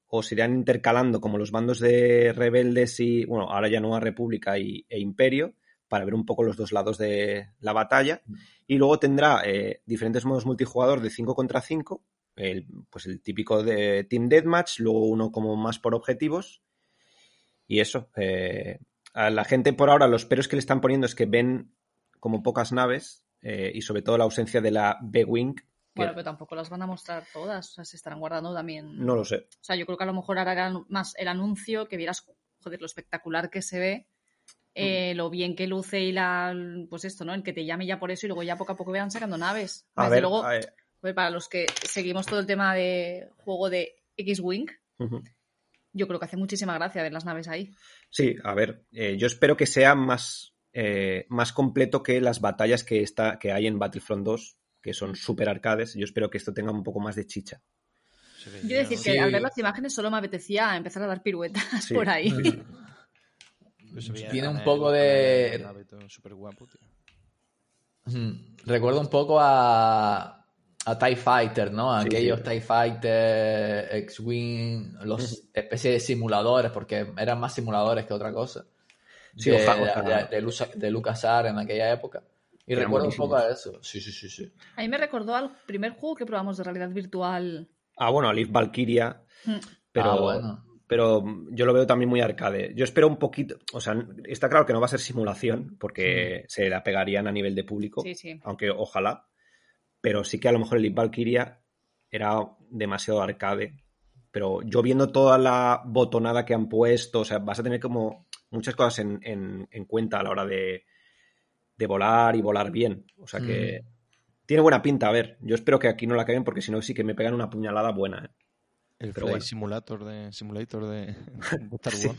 o se irán intercalando como los bandos de rebeldes y, bueno, ahora ya Nueva República e Imperio, para ver un poco los dos lados de la batalla. Y luego tendrá diferentes modos multijugador de 5 contra 5, pues el típico de Team Deathmatch, luego uno como más por objetivos. Y eso, a la gente por ahora los peros que le están poniendo es que ven como pocas naves y sobre todo la ausencia de la B-Wing. Bueno, pero tampoco las van a mostrar todas, o sea, se estarán guardando también. No lo sé. O sea, yo creo que a lo mejor harán más el anuncio, que vieras, joder, lo espectacular que se ve, lo bien que luce y pues esto, ¿no? El que te llame ya por eso y luego ya poco a poco vayan sacando naves. Desde luego, pues para los que seguimos todo el tema de juego de X-Wing, yo creo que hace muchísima gracia ver las naves ahí. Sí, a ver, yo espero que sea más completo que las batallas que hay en Battlefront 2, que son súper arcades. Yo espero que esto tenga un poco más de chicha. Yo decir que al ver las imágenes solo me apetecía empezar a dar piruetas por ahí. Tiene un poco de... Súper guapo, tío. Recuerda un poco a TIE Fighter, ¿no? Aquellos TIE Fighter, X-Wing, los especies de simuladores, porque eran más simuladores que otra cosa. Sí, de LucasArts en aquella época. Y recuerdo un poco a eso. Sí. A mí me recordó al primer juego que probamos de realidad virtual. Bueno, a Leaf Valkyria. Pero, bueno. Pero yo lo veo también muy arcade. Yo espero un poquito... O sea, está claro que no va a ser simulación, porque se la pegarían a nivel de público. Sí. Aunque ojalá. Pero sí que a lo mejor el Leaf Valkyria era demasiado arcade. Pero yo viendo toda la botonada que han puesto, o sea, vas a tener como muchas cosas en cuenta a la hora de volar y volar bien. O sea que tiene buena pinta. A ver, yo espero que aquí no la caguen porque si no sí que me pegan una puñalada buena. El Pero Flight Simulator de Star Wars.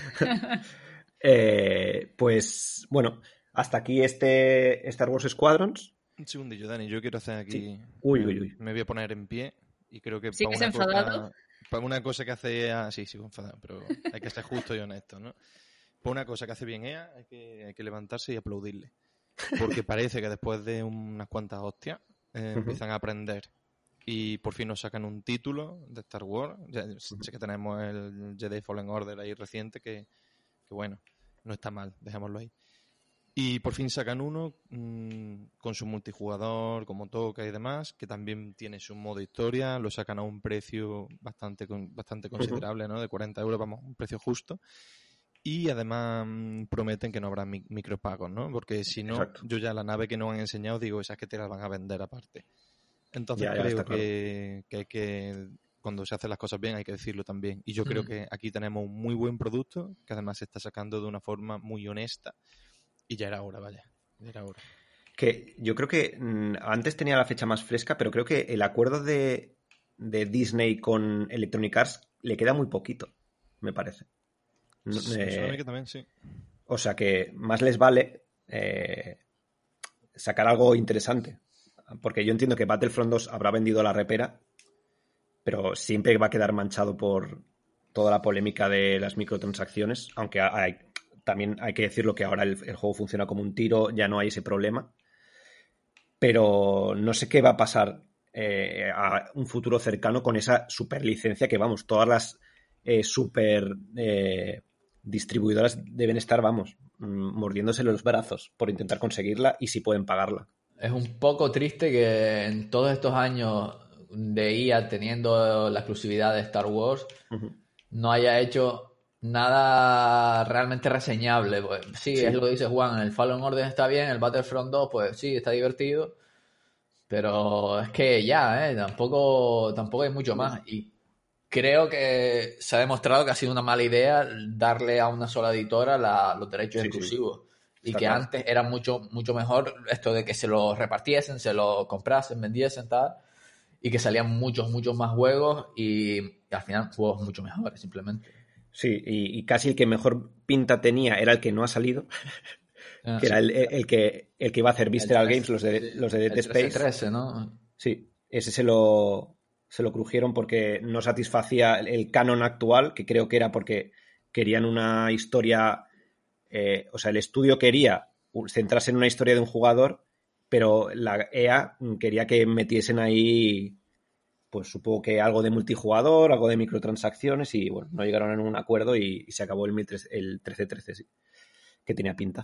Pues bueno, hasta aquí este Star Wars Squadrons. Un segundillo, Dani, yo quiero hacer aquí... Sí. Uy. Me voy a poner en pie y creo que ¿Sigues enfadado? para una cosa que hace... Sí, sigo enfadado, pero hay que ser justo y honesto, ¿no? Para una cosa que hace bien EA hay que levantarse y aplaudirle. Porque parece que después de unas cuantas hostias empiezan a aprender y por fin nos sacan un título de Star Wars. Ya sé que tenemos el Jedi Fallen Order ahí reciente que bueno, no está mal, dejémoslo ahí. Y por fin sacan uno con su multijugador, como toca y demás, que también tiene su modo historia, lo sacan a un precio bastante considerable, ¿no? De 40 euros, vamos, un precio justo. Y además prometen que no habrá micropagos, ¿no? Porque si no, Exacto. yo ya la nave que nos han enseñado, digo, esas que te las van a vender aparte. Entonces Ya creo está claro. que hay que, cuando se hacen las cosas bien, hay que decirlo también. Y yo creo que aquí tenemos un muy buen producto, que además se está sacando de una forma muy honesta. Y ya era hora, vaya. Ya era hora. Que yo creo que antes tenía la fecha más fresca, pero creo que el acuerdo de Disney con Electronic Arts le queda muy poquito, me parece. Sí, a mí que también, sí. O sea que más les vale sacar algo interesante. Porque yo entiendo que Battlefront 2 habrá vendido la repera, pero siempre va a quedar manchado por toda la polémica de las microtransacciones, aunque también hay que decirlo que ahora el juego funciona como un tiro, ya no hay ese problema. Pero no sé qué va a pasar a un futuro cercano con esa super licencia que, vamos, todas las super distribuidoras deben estar, vamos, mordiéndosele los brazos por intentar conseguirla y si pueden pagarla. Es un poco triste que en todos estos años de EA teniendo la exclusividad de Star Wars no haya hecho nada realmente reseñable. Pues, sí, es lo que dice Juan, el Fallen Order está bien, el Battlefront 2 pues sí, está divertido, pero es que ya, tampoco hay mucho más. Y creo que se ha demostrado que ha sido una mala idea darle a una sola editora los derechos exclusivos. Y que claro. antes era mucho mejor esto de que se lo repartiesen, se lo comprasen, vendiesen, tal, y que salían muchos más juegos y al final juegos mucho mejores, simplemente. Sí, y casi el que mejor pinta tenía era el que no ha salido, que era el que iba a hacer Visceral Games, los de Dead Space. 13, ¿no? Sí, ese se lo crujieron porque no satisfacía el canon actual, que creo que era porque querían una historia... o sea, el estudio quería centrarse en una historia de un jugador, pero la EA quería que metiesen ahí pues supongo que algo de multijugador, algo de microtransacciones y bueno, no llegaron a ningún acuerdo y se acabó el 13-13, sí, que tenía pinta.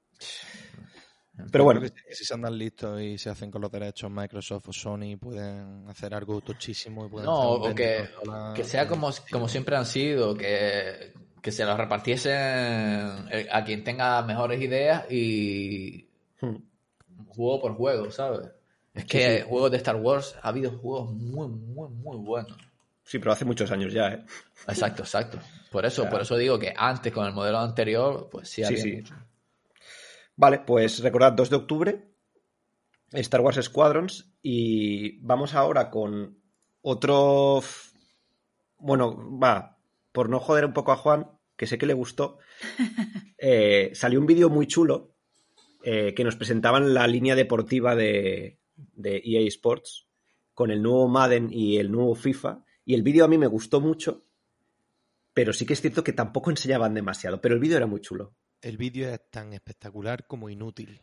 Pero bueno. Creo que si se andan listos y se hacen con los derechos Microsoft o Sony, pueden hacer algo tochísimo y pueden No, hacer un o que sea como siempre han sido, que se los repartiesen a quien tenga mejores ideas y juego por juego, ¿sabes? Es que juegos de Star Wars, ha habido juegos muy, muy, muy buenos. Sí, pero hace muchos años ya, ¿eh? Exacto. Por eso digo que antes, con el modelo anterior, pues sí había mucho. Vale, pues recordad, 2 de octubre, Star Wars Squadrons, y vamos ahora con otro... Bueno, por no joder un poco a Juan, que sé que le gustó, salió un vídeo muy chulo que nos presentaban la línea deportiva de EA Sports con el nuevo Madden y el nuevo FIFA, y el vídeo a mí me gustó mucho, pero sí que es cierto que tampoco enseñaban demasiado, pero el vídeo era muy chulo. El vídeo es tan espectacular como inútil.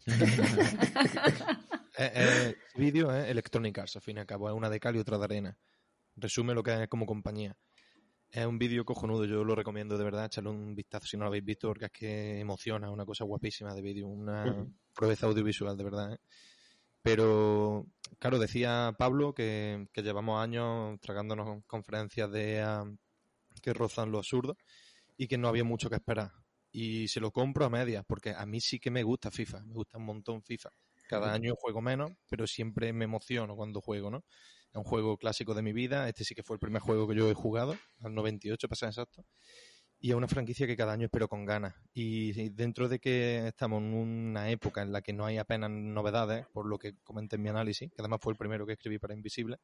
El vídeo es Electronic Arts, al fin y al cabo, es una de cal y otra de arena. Resume lo que es como compañía. Es un vídeo cojonudo, yo lo recomiendo de verdad, echarle un vistazo si no lo habéis visto, porque es que emociona, una cosa guapísima de vídeo, una proeza audiovisual, de verdad, ¿eh? Pero, claro, decía Pablo que llevamos años tragándonos conferencias de que rozan lo absurdo y que no había mucho que esperar. Y se lo compro a medias, porque a mí sí que me gusta FIFA, me gusta un montón FIFA. Cada año juego menos, pero siempre me emociono cuando juego, ¿no? Es un juego clásico de mi vida, este sí que fue el primer juego que yo he jugado, al 98 para ser exacto, y es una franquicia que cada año espero con ganas. Y dentro de que estamos en una época en la que no hay apenas novedades, por lo que comenté en mi análisis, que además fue el primero que escribí para Invisible,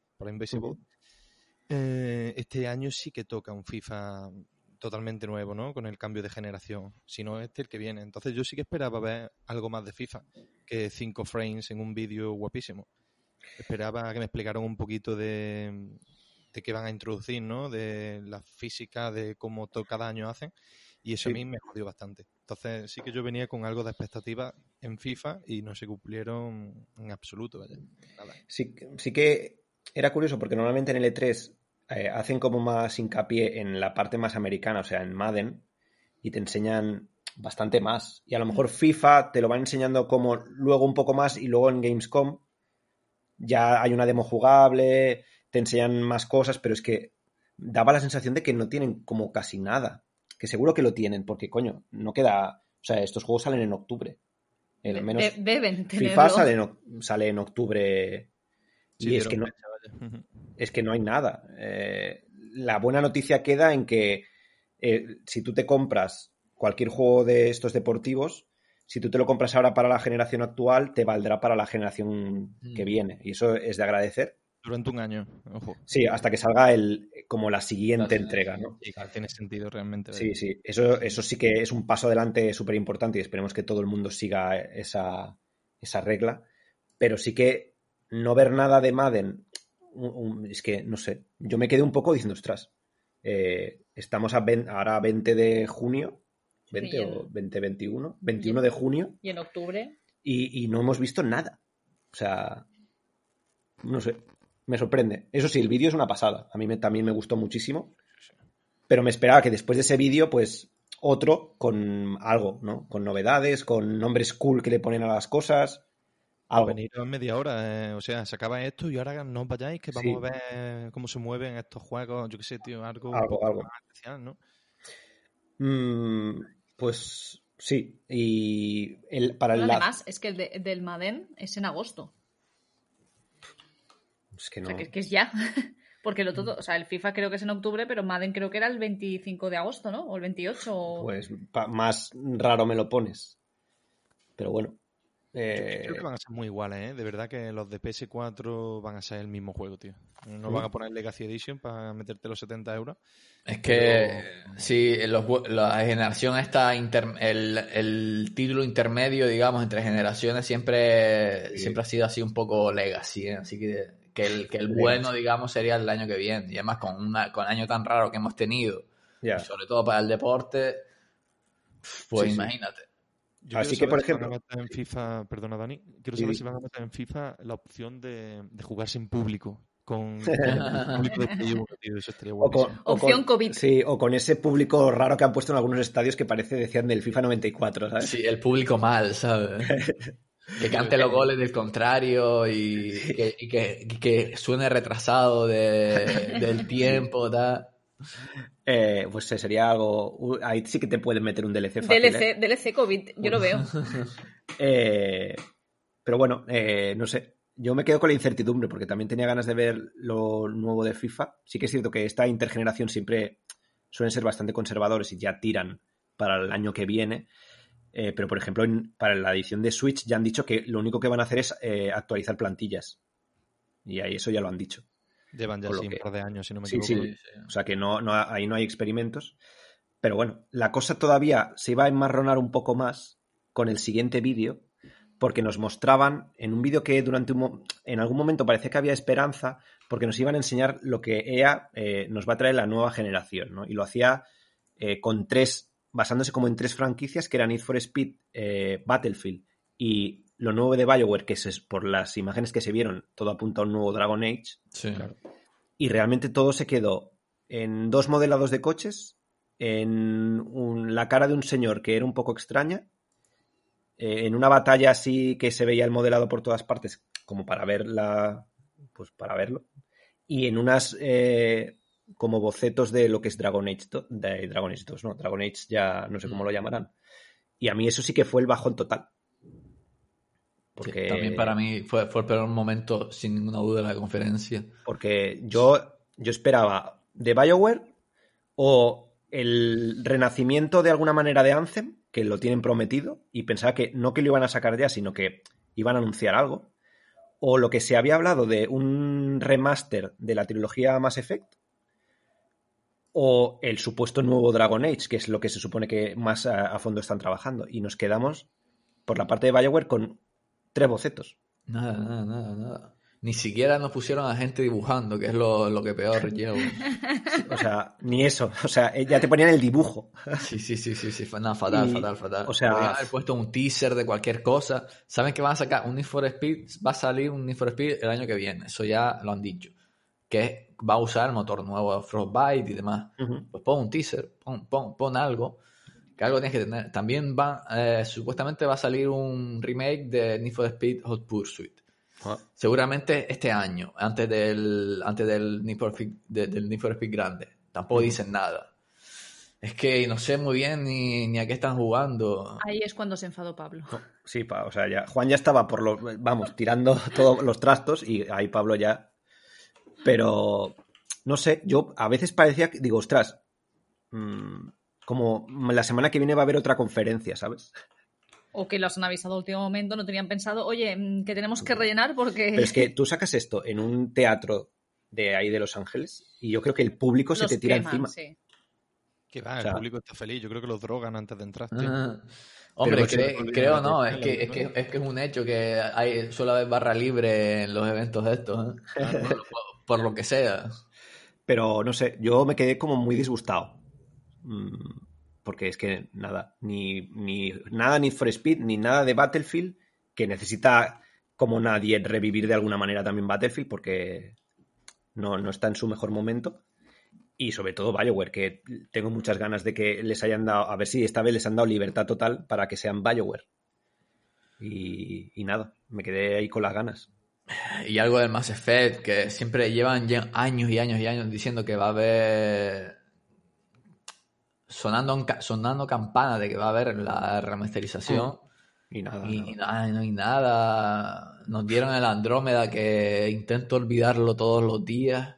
este año sí que toca un FIFA totalmente nuevo, ¿no? Con el cambio de generación, si no el que viene. Entonces yo sí que esperaba ver algo más de FIFA que 5 frames en un vídeo guapísimo. Esperaba que me explicaran un poquito de qué van a introducir, ¿no? De la física, de cómo cada año hacen, y eso a mí me jodió bastante. Entonces sí que yo venía con algo de expectativa en FIFA y no se cumplieron en absoluto, vaya. Nada. Sí que era curioso porque normalmente en el E3 hacen como más hincapié en la parte más americana, o sea, en Madden, y te enseñan bastante más. Y a lo mejor FIFA te lo van enseñando como luego un poco más y luego en Gamescom ya hay una demo jugable, te enseñan más cosas, pero es que daba la sensación de que no tienen como casi nada. Que seguro que lo tienen, porque coño, no queda... O sea, estos juegos salen en octubre. Al menos deben tenerlo. FIFA sale en octubre y es que no hay nada. La buena noticia queda en que si tú te compras cualquier juego de estos deportivos, si tú te lo compras ahora para la generación actual, te valdrá para la generación que viene. Y eso es de agradecer. Durante un año, ojo. Sí, hasta que salga como la siguiente entrega, ¿no? Sí, claro, tiene sentido realmente. Sí. Eso sí que es un paso adelante súper importante y esperemos que todo el mundo siga esa regla. Pero sí que no ver nada de Madden, es que, no sé, yo me quedé un poco diciendo, ostras, estamos ahora a 20 de junio, 20 o 20-21, 21 de junio. Y en octubre. Y no hemos visto nada. O sea, no sé, me sorprende. Eso sí, el vídeo es una pasada. A mí también me gustó muchísimo. Pero me esperaba que después de ese vídeo, pues, otro con algo, ¿no? Con novedades, con nombres cool que le ponen a las cosas. Algo. Venir a media hora, o sea, se acaba esto y ahora no os vayáis, que vamos a ver cómo se mueven estos juegos, yo qué sé, tío, algo más especial, ¿no? Pues sí, y además, es que el del Madden es en agosto. Es que no. O sea, que es ya. Porque todo, o sea, el FIFA creo que es en octubre, pero Madden creo que era el 25 de agosto, ¿no? O el 28. Pues más raro me lo pones. Pero bueno. Yo creo que van a ser muy iguales, ¿eh? De verdad que los de PS4 van a ser el mismo juego, tío. No van a poner Legacy Edition para meterte los 70 euros. Es que sí, la generación esta, el título intermedio, digamos, entre generaciones siempre ha sido así un poco Legacy, ¿eh? Así que el bueno, digamos, sería el año que viene. Y además con el año tan raro que hemos tenido, y sobre todo para el deporte, pues imagínate. Yo así que, por ejemplo, van a meter en FIFA, perdona Dani, quiero saber si van a meter en FIFA la opción de jugar sin público, con el público de Play 1, tío, eso estaría guapísimo. Opción COVID. Sí, o con ese público raro que han puesto en algunos estadios que parece, decían, del FIFA 94, ¿sabes? Sí, el público mal, ¿sabes? Que cante los goles del contrario y que suene retrasado del tiempo, tal. Pues sería algo... Ahí sí que te pueden meter un DLC fácil, DLC COVID, yo lo veo. Pero bueno, no sé. Yo me quedo con la incertidumbre porque también tenía ganas de ver lo nuevo de FIFA. Sí que es cierto que esta intergeneración siempre suelen ser bastante conservadores y ya tiran para el año que viene. Pero, por ejemplo, para la edición de Switch ya han dicho que lo único que van a hacer es actualizar plantillas. Y ahí eso ya lo han dicho. Llevan ya un par de años, si no me Sí, equivoco. sí. O sea que ahí no hay experimentos. Pero bueno, la cosa todavía se iba a enmarronar un poco más con el siguiente vídeo, porque nos mostraban en un vídeo que en algún momento parecía que había esperanza, porque nos iban a enseñar lo que EA nos va a traer la nueva generación, ¿no? Y lo hacía basándose como en 3 franquicias, que eran Need for Speed, Battlefield y lo nuevo de BioWare, que es por las imágenes que se vieron, todo apunta a un nuevo Dragon Age. Sí. Claro. Y realmente todo se quedó en 2 modelados de coches, en la cara de un señor que era un poco extraña, en una batalla así que se veía el modelado por todas partes, como para verla, pues para verlo, y en unas como bocetos de lo que es Dragon Age 2, ¿no? Dragon Age ya no sé cómo lo llamarán. Y a mí eso sí que fue el bajón total. Porque... Sí, también para mí fue el peor momento, sin ninguna duda, de la conferencia. Porque yo esperaba de BioWare o el renacimiento de alguna manera de Anthem, que lo tienen prometido, y pensaba que no que lo iban a sacar ya, sino que iban a anunciar algo, o lo que se había hablado de un remaster de la trilogía Mass Effect, o el supuesto nuevo Dragon Age, que es lo que se supone que más a fondo están trabajando, y nos quedamos por la parte de BioWare con 3 bocetos. Nada. Ni siquiera nos pusieron a gente dibujando, que es lo que peor llevo. O sea, ni eso. O sea, ya te ponían el dibujo. Sí. Nada, fatal. O sea, podrían haber puesto un teaser de cualquier cosa. ¿Saben que van a sacar un Need for Speed? Va a salir un Need for Speed el año que viene. Eso ya lo han dicho. Que va a usar el motor nuevo de Frostbite y demás. Uh-huh. Pues pon un teaser, pon algo. Que algo tienes que tener. También supuestamente va a salir un remake de Need for Speed Hot Pursuit. Seguramente este año, antes del Need for Speed grande. Tampoco dicen nada. Es que no sé muy bien ni a qué están jugando. Ahí es cuando se enfadó Pablo. Sí, o sea, ya Juan ya estaba tirando todos los trastos y ahí Pablo ya. Pero no sé, yo a veces parecía que digo, ostras, como la semana que viene va a haber otra conferencia, ¿sabes? O que los han avisado al último momento, no tenían pensado, oye, que tenemos que rellenar porque... Pero es que tú sacas esto en un teatro de ahí de Los Ángeles y yo creo que el público se te tira encima. Sí. Que va, el público está feliz. Yo creo que los drogan antes de entrar, tío. Hombre, creo no, es que es un hecho que suele haber barra libre en los eventos de estos, ¿eh? por lo que sea. Pero no sé, yo me quedé como muy disgustado. Porque es que nada, ni nada Need for Speed, ni nada de Battlefield, que necesita como nadie revivir de alguna manera también Battlefield, porque no está en su mejor momento. Y sobre todo BioWare, que tengo muchas ganas de que les hayan dado, a ver si esta vez les han dado libertad total para que sean BioWare. Y nada, me quedé ahí con las ganas. Y algo del Mass Effect, que siempre llevan años y años diciendo que va a haber... Sonando campana de que va a haber la remasterización. Y nada. No hay nada. Nos dieron el Andrómeda, que intento olvidarlo todos los días.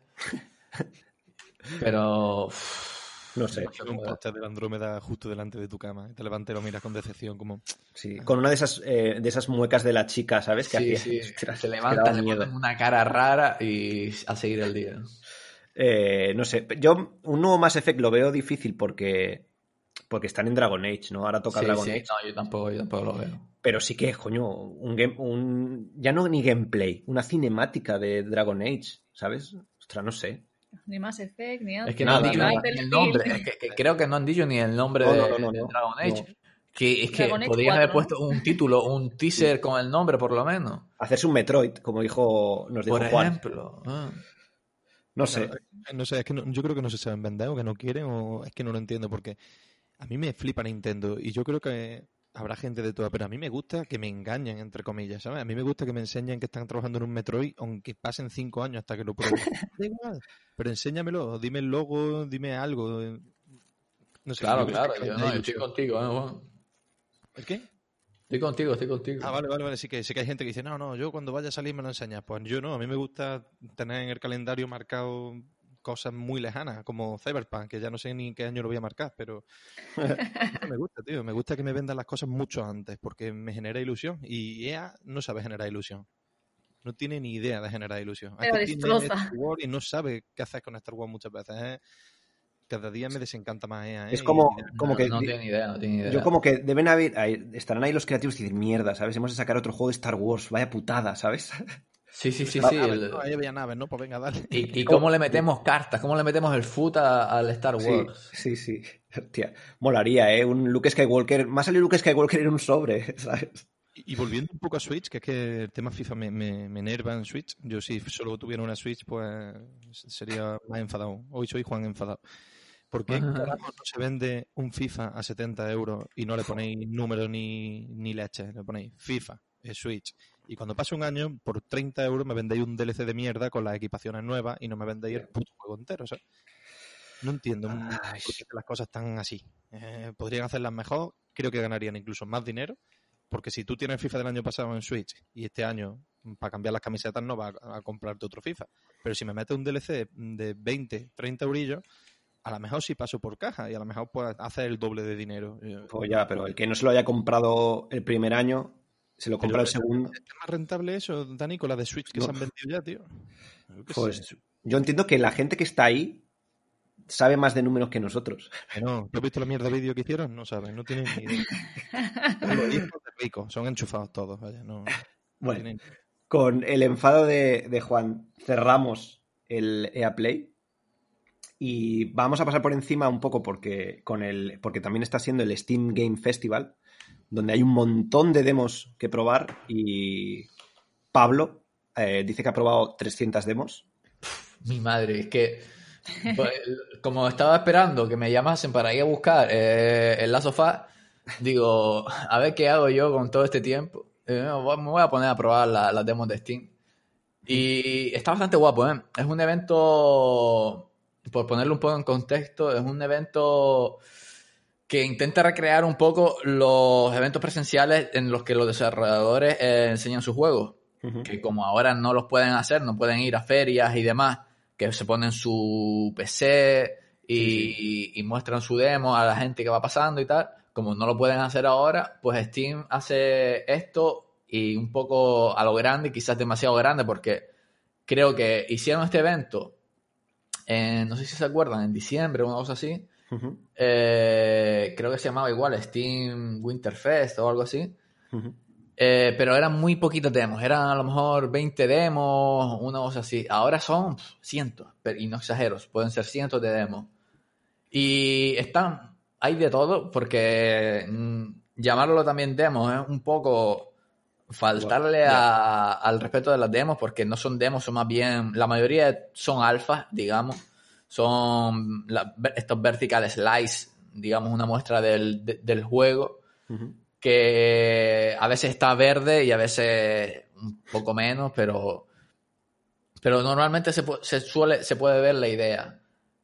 Pero... no sé. Un póster del Andrómeda justo delante de tu cama. Y te levantas y lo miras con decepción, como... Sí, con una de esas muecas de la chica, ¿sabes? Que sí. Ostras, se levantan, le ponen una cara rara y a seguir el día. No sé, yo un nuevo Mass Effect lo veo difícil porque están en Dragon Age, ¿no? Ahora toca Dragon Age. No, yo tampoco lo veo. Pero sí que, coño, ya no ni gameplay, una cinemática de Dragon Age, ¿sabes? Ostras, no sé. Ni Mass Effect, ni Es que no han dicho ni el nombre. Es que creo que no han dicho ni el nombre de Dragon Age. Que es que Dragon Age podrías haber 4, puesto un título, un teaser con el nombre, por lo menos. Hacerse un Metroid, como nos dijo Por Juan. ejemplo. No sé. Claro, no sé, es que yo creo que no se saben vender o que no quieren o es que no lo entiendo porque a mí me flipa Nintendo y yo creo que habrá gente de toda, pero a mí me gusta que me engañen, entre comillas, ¿sabes? A mí me gusta que me enseñen que están trabajando en un Metroid, aunque pasen 5 años hasta que lo pruebe. Da igual, pero enséñamelo, dime el logo, dime algo. No sé, Claro, me gusta claro, que me yo dé no, yo estoy ilusión. contigo, Juan. ¿El qué? Estoy contigo. Ah, vale, sí que hay gente que dice, no, yo cuando vaya a salir me lo enseñas. Pues yo no, a mí me gusta tener en el calendario marcado cosas muy lejanas, como Cyberpunk, que ya no sé ni en qué año lo voy a marcar, pero eso me gusta, tío. Me gusta que me vendan las cosas mucho antes, porque me genera ilusión. Y EA no sabe generar ilusión. No tiene ni idea de generar ilusión. Es Pero que tiene destroza. Star Wars y no sabe qué hacer con Star Wars muchas veces. Cada día me desencanta más EA, Es Y como No, que no tiene idea, no tiene idea. yo como que deben haber, estarán ahí los creativos y decir, mierda, ¿sabes? Hemos de sacar otro juego de Star Wars, vaya putada, ¿sabes? Sí. naves, ¿no? Ahí había naves, ¿no? Pues venga, dale. ¿Y cómo le metemos cartas? ¿Cómo le metemos el foot al Star Wars? Sí. Hostia, molaría, ¿eh? Un Luke Skywalker. Me ha salido Luke Skywalker en un sobre, ¿sabes? Y volviendo un poco a Switch, que es que el tema FIFA me enerva en Switch. Yo si solo tuviera una Switch, pues sería más enfadado. Hoy soy Juan enfadado. ¿Por qué carajo no se vende un FIFA a 70 euros y no le ponéis número ni leche? Le ponéis FIFA, Switch. Y cuando pase un año, por 30 euros me vendéis un DLC de mierda con las equipaciones nuevas y no me vendéis el puto juego entero, ¿sabes? No entiendo por qué las cosas están así. Podrían hacerlas mejor, creo que ganarían incluso más dinero, porque si tú tienes FIFA del año pasado en Switch y este año, para cambiar las camisetas, no vas a comprarte otro FIFA. Pero si me metes un DLC de 20, 30 eurillos, a lo mejor sí paso por caja y a lo mejor puedo hacer el doble de dinero. Pues ya, pero el que no se lo haya comprado el primer año, se lo compra el segundo. ¿Es más rentable eso, Dani, con la de Switch que se han vendido ya, tío? Pues yo entiendo que la gente que está ahí sabe más de números que nosotros. No, ¿tú has visto la mierda de vídeo que hicieron? No saben, no tienen ni idea. Son los hijos de ricos, son enchufados todos, vaya, no Bueno, tienen... con el enfado de Juan, cerramos el EA Play y vamos a pasar por encima un poco porque también está siendo el Steam Game Festival, donde hay un montón de demos que probar y Pablo dice que ha probado 300 demos. Mi madre, es que pues, como estaba esperando que me llamasen para ir a buscar el Last of Us, digo, a ver qué hago yo con todo este tiempo. Me voy a poner a probar las demos de Steam. Y está bastante guapo, ¿eh? Es un evento, por ponerlo un poco en contexto, es un evento que intenta recrear un poco los eventos presenciales en los que los desarrolladores enseñan sus juegos. Que como ahora no los pueden hacer, no pueden ir a ferias y demás, que se ponen su PC y muestran su demo a la gente que va pasando y tal, como no lo pueden hacer ahora, pues Steam hace esto y un poco a lo grande, quizás demasiado grande, porque creo que hicieron este evento, no sé si se acuerdan, en diciembre o una cosa así, creo que se llamaba igual Steam Winterfest o algo así. Pero eran muy poquitos demos, eran a lo mejor 20 demos, una cosa así. Ahora son cientos, y no exagero, pueden ser cientos de demos. Y hay de todo, porque llamarlo también demos es un poco faltarle al respeto de las demos, porque no son demos, son más bien, la mayoría son alfas, digamos, son estos vertical slice, digamos, una muestra del juego. Que a veces está verde y a veces un poco menos, pero normalmente se puede ver la idea.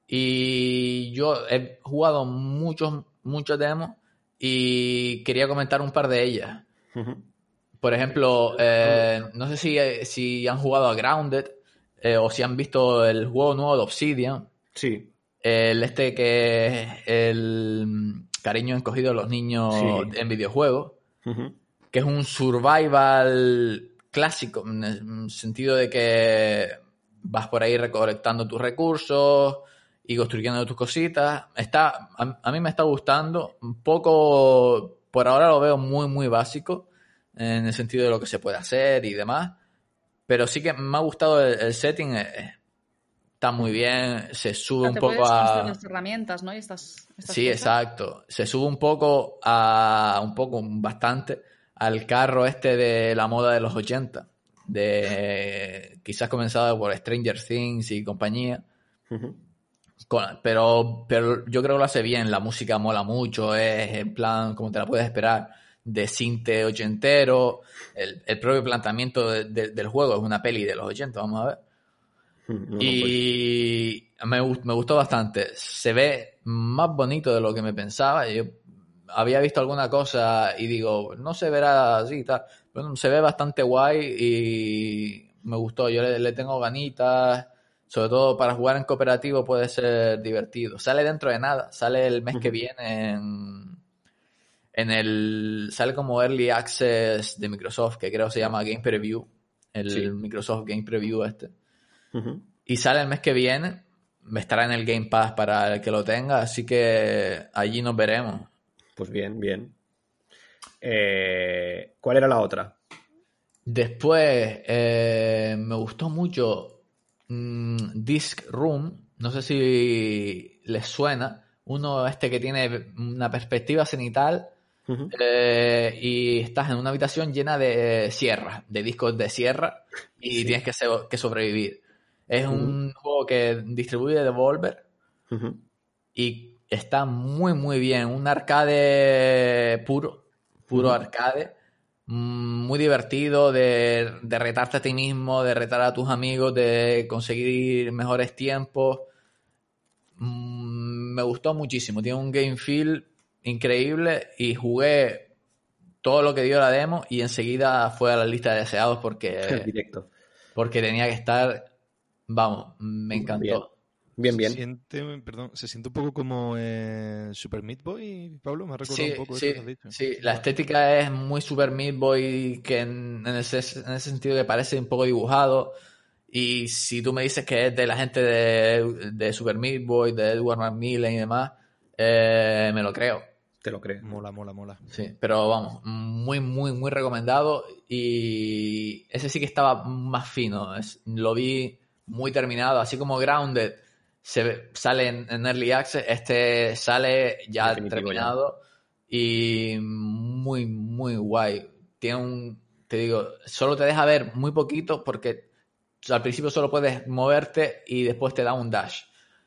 Y yo he jugado muchos demos y quería comentar un par de ellas. Por ejemplo, no sé si han jugado a Grounded o si han visto el juego nuevo de Obsidian. Sí. Que es el cariño encogido de los niños en videojuegos, que es un survival clásico, en el sentido de que vas por ahí recolectando tus recursos y construyendo tus cositas. A mí me está gustando, un poco, por ahora lo veo muy, muy básico, en el sentido de lo que se puede hacer y demás, pero sí que me ha gustado el setting. está muy bien, se sube un Te poco puedes construir a... las herramientas, ¿no? Y estas Sí, cosas. exacto. Se sube un poco bastante, al carro este de la moda de los 80, quizás comenzado por Stranger Things y compañía. Ujú. Pero yo creo que lo hace bien, la música mola mucho, es en plan, como te la puedes esperar, de cinte ochentero, el propio planteamiento del juego es una peli de los 80, vamos a ver. No, pues, Y me gustó bastante, se ve más bonito de lo que me pensaba, yo había visto alguna cosa y digo, no se verá así y tal, pero se ve bastante guay y me gustó, yo le tengo ganitas. Sobre todo para jugar en cooperativo puede ser divertido. Sale dentro de nada. Sale el mes que viene sale como Early Access de Microsoft, que creo se llama Game Preview. El Sí. Microsoft Game Preview este. Ujú. Y sale el mes que viene. Estará en el Game Pass para el que lo tenga. Así que allí nos veremos. Pues bien, bien. ¿Cuál era la otra? Después me gustó mucho Disc Room, no sé si les suena, uno que tiene una perspectiva cenital Ujú. y estás en una habitación llena de sierras, de discos de sierra y Sí. tienes que sobrevivir. Es Ujú. un juego que distribuye Devolver Ujú. y está muy muy bien, un arcade puro Ujú. arcade, muy divertido de retarte a ti mismo, de retar a tus amigos, de conseguir mejores tiempos. Me gustó muchísimo, tiene un game feel increíble y jugué todo lo que dio la demo y enseguida fue a la lista de deseados Directo. porque tenía que estar, vamos, me Bien. encantó. Bien, Se bien. siente un poco como Super Meat Boy, Pablo, me ha recordado un Sí, poco eso sí, que has dicho. sí. La estética es muy Super Meat Boy, que en ese sentido que parece un poco dibujado. Y si tú me dices que es de la gente de Super Meat Boy, de Edward Macmillan y demás, me lo creo. Te lo creo. Mola, mola, mola. Sí, pero vamos, muy, muy, muy recomendado. Y ese sí que estaba más fino. Lo vi muy terminado, así como Grounded sale en Early Access, este sale ya Definitivo ya. terminado y muy, muy guay. Te digo, solo te deja ver muy poquito porque al principio solo puedes moverte y después te da un dash.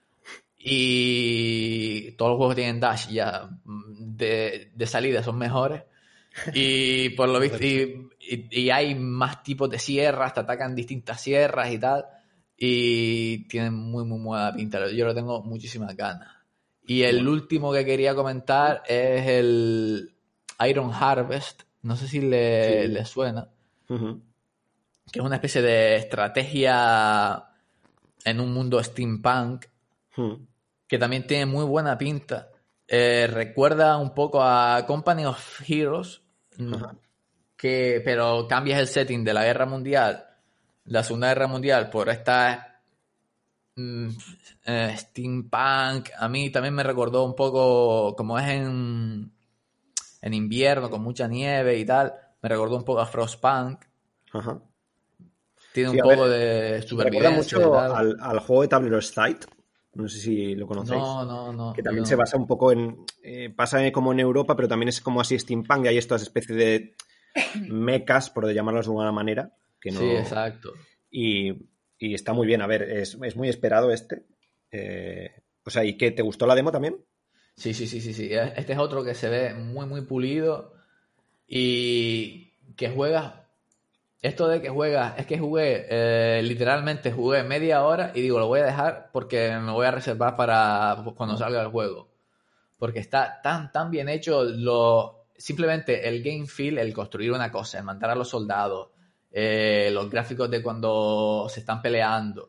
Y todos los juegos que tienen dash ya de salida son mejores. Y por lo visto, y hay más tipos de sierras, te atacan distintas sierras y tal. Y tienen muy, muy buena pinta. Yo lo tengo muchísimas ganas. Y el Bueno. último que quería comentar es el Iron Harvest. No sé si Sí. le suena. Ujú. Que es una especie de estrategia en un mundo steampunk Ujú. que también tiene muy buena pinta. Recuerda un poco a Company of Heroes, Ajá. pero cambias el setting de la Guerra Mundial, la Segunda Guerra Mundial, por esta mm, steampunk. A mí también me recordó un poco, como es en invierno, con mucha nieve y tal, me recordó un poco a Frostpunk. Ajá. Tiene Sí, un a ver, poco de recuerda supervivencia y mucho tal. al juego de tableros Sight. No sé si lo conocéis. No, no, no, Que yo también se no. basa un poco en... pasa como en Europa, pero también es como así steampunk y hay estas especies de mechas, por llamarlos de alguna manera, que Sí, no... exacto. Y, y está muy bien. A ver, es muy esperado este. O sea, ¿y qué? ¿Te gustó la demo también? Sí, sí, sí, sí, sí. Este es otro que se ve muy, muy pulido y que juegas. Esto de que juegas, es que literalmente jugué media hora y digo, lo voy a dejar porque me voy a reservar para cuando salga el juego. Porque está tan, tan bien hecho simplemente el game feel, el construir una cosa, el mandar a los soldados, los gráficos de cuando se están peleando.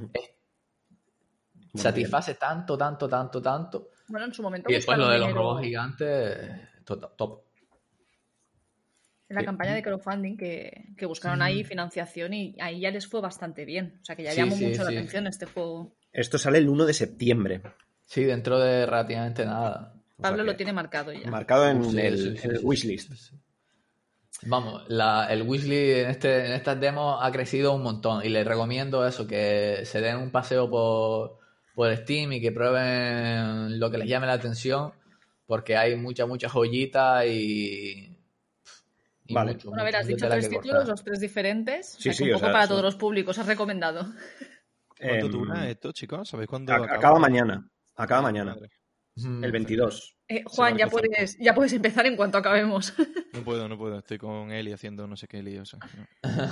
Muy bien. Satisface tanto, tanto, tanto, tanto. Bueno, en su momento Y después lo buscaron de los robots dinero gigantes, top. en la Sí. campaña de crowdfunding que buscaron ahí financiación y ahí ya les fue bastante bien. O sea que ya Sí, llamó sí, mucho la sí. atención este juego. Esto sale el 1 de septiembre. Sí, dentro de relativamente nada. O sea Pablo que lo tiene marcado ya. marcado en Sí, sí, el, sí, en el sí, sí, wishlist. sí, sí. Vamos, el wishlist en estas demos ha crecido un montón y les recomiendo eso, que se den un paseo por Steam y que prueben lo que les llame la atención, porque hay mucha joyita y Vale. mucho, Bueno, a ver, has mucha dicho tela 3 que títulos, cortar. los 3 diferentes. Sí, O sea, que sí, un o poco sea, para son- todos los públicos has recomendado. ¿Cuánto Em, dura esto, chicos? ¿Sabéis cuándo acaba mañana. Acaba mañana. Madre. El 22. Juan, Barco ya puedes empezar en cuanto acabemos. No puedo. Estoy con él y haciendo no sé qué lío. O sea, no.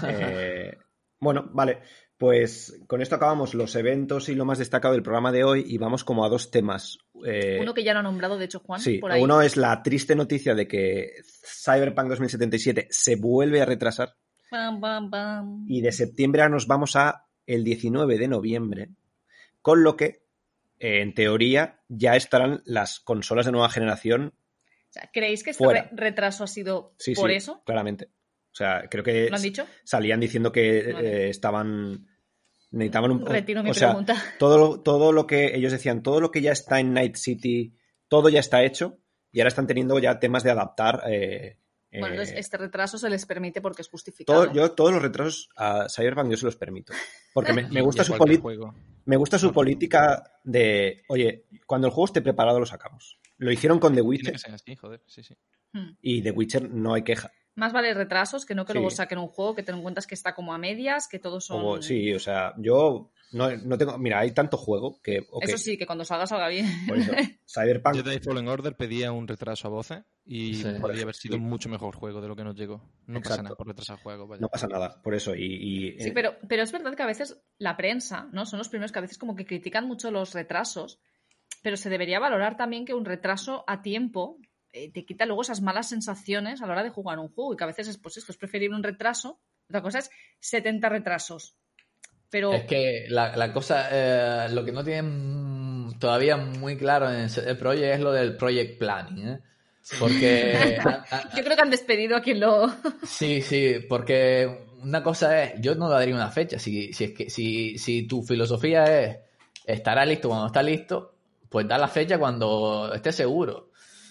Bueno, vale. Pues con esto acabamos los eventos y lo más destacado del programa de hoy y vamos como a 2 temas. Uno que ya lo ha nombrado, de hecho, Juan, Sí, por ahí. uno es la triste noticia de que Cyberpunk 2077 se vuelve a retrasar Bam, bam, bam. y de septiembre nos vamos a el 19 de noviembre, con lo que, en teoría, ya estarán las consolas de nueva generación. O sea, ¿creéis que este Fuera. retraso ha sido Sí, por sí, eso? claramente. O sea, creo que ¿Lo han dicho? salían diciendo que Vale. necesitaban un... Retiro mi o sea, pregunta. todo lo que ellos decían, todo lo que ya está en Night City, todo ya está hecho y ahora están teniendo ya temas de adaptar. Bueno, entonces este retraso se les permite porque es justificado. Todos los retrasos a Cyberpunk yo se los permito. Porque me gusta Y su cualquier política. juego. Me gusta su política de, oye, cuando el juego esté preparado lo sacamos. Lo hicieron con The Tiene Witcher que ser así, joder. Sí. y The Witcher no hay queja. Más vale retrasos que no que Sí. luego saquen un juego que ten en cuenta que está como a medias, que todos son... Sí, o sea, yo no tengo... Mira, hay tanto juego que... ok, Eso sí, que cuando salga bien. por eso, Cyberpunk... Jedi Fallen Order pedía un retraso a voces y Sí. podría haber sido Sí. mucho mejor juego de lo que nos llegó. No pasa Exacto. nada por retrasar juegos, vaya. No pasa nada, por eso. Sí, pero es verdad que a veces la prensa, ¿no? Son los primeros que a veces como que critican mucho los retrasos, pero se debería valorar también que un retraso a tiempo te quita luego esas malas sensaciones a la hora de jugar un juego y que a veces es, pues esto, es preferible un retraso. Otra cosa es 70 retrasos. Pero Es que la cosa, lo que no tienen todavía muy claro en el proyecto es lo del project planning, ¿eh? Porque yo creo que han despedido a quien lo... sí, porque una cosa es, yo no daría una fecha, si tu filosofía es estará listo cuando está listo, pues da la fecha cuando esté seguro.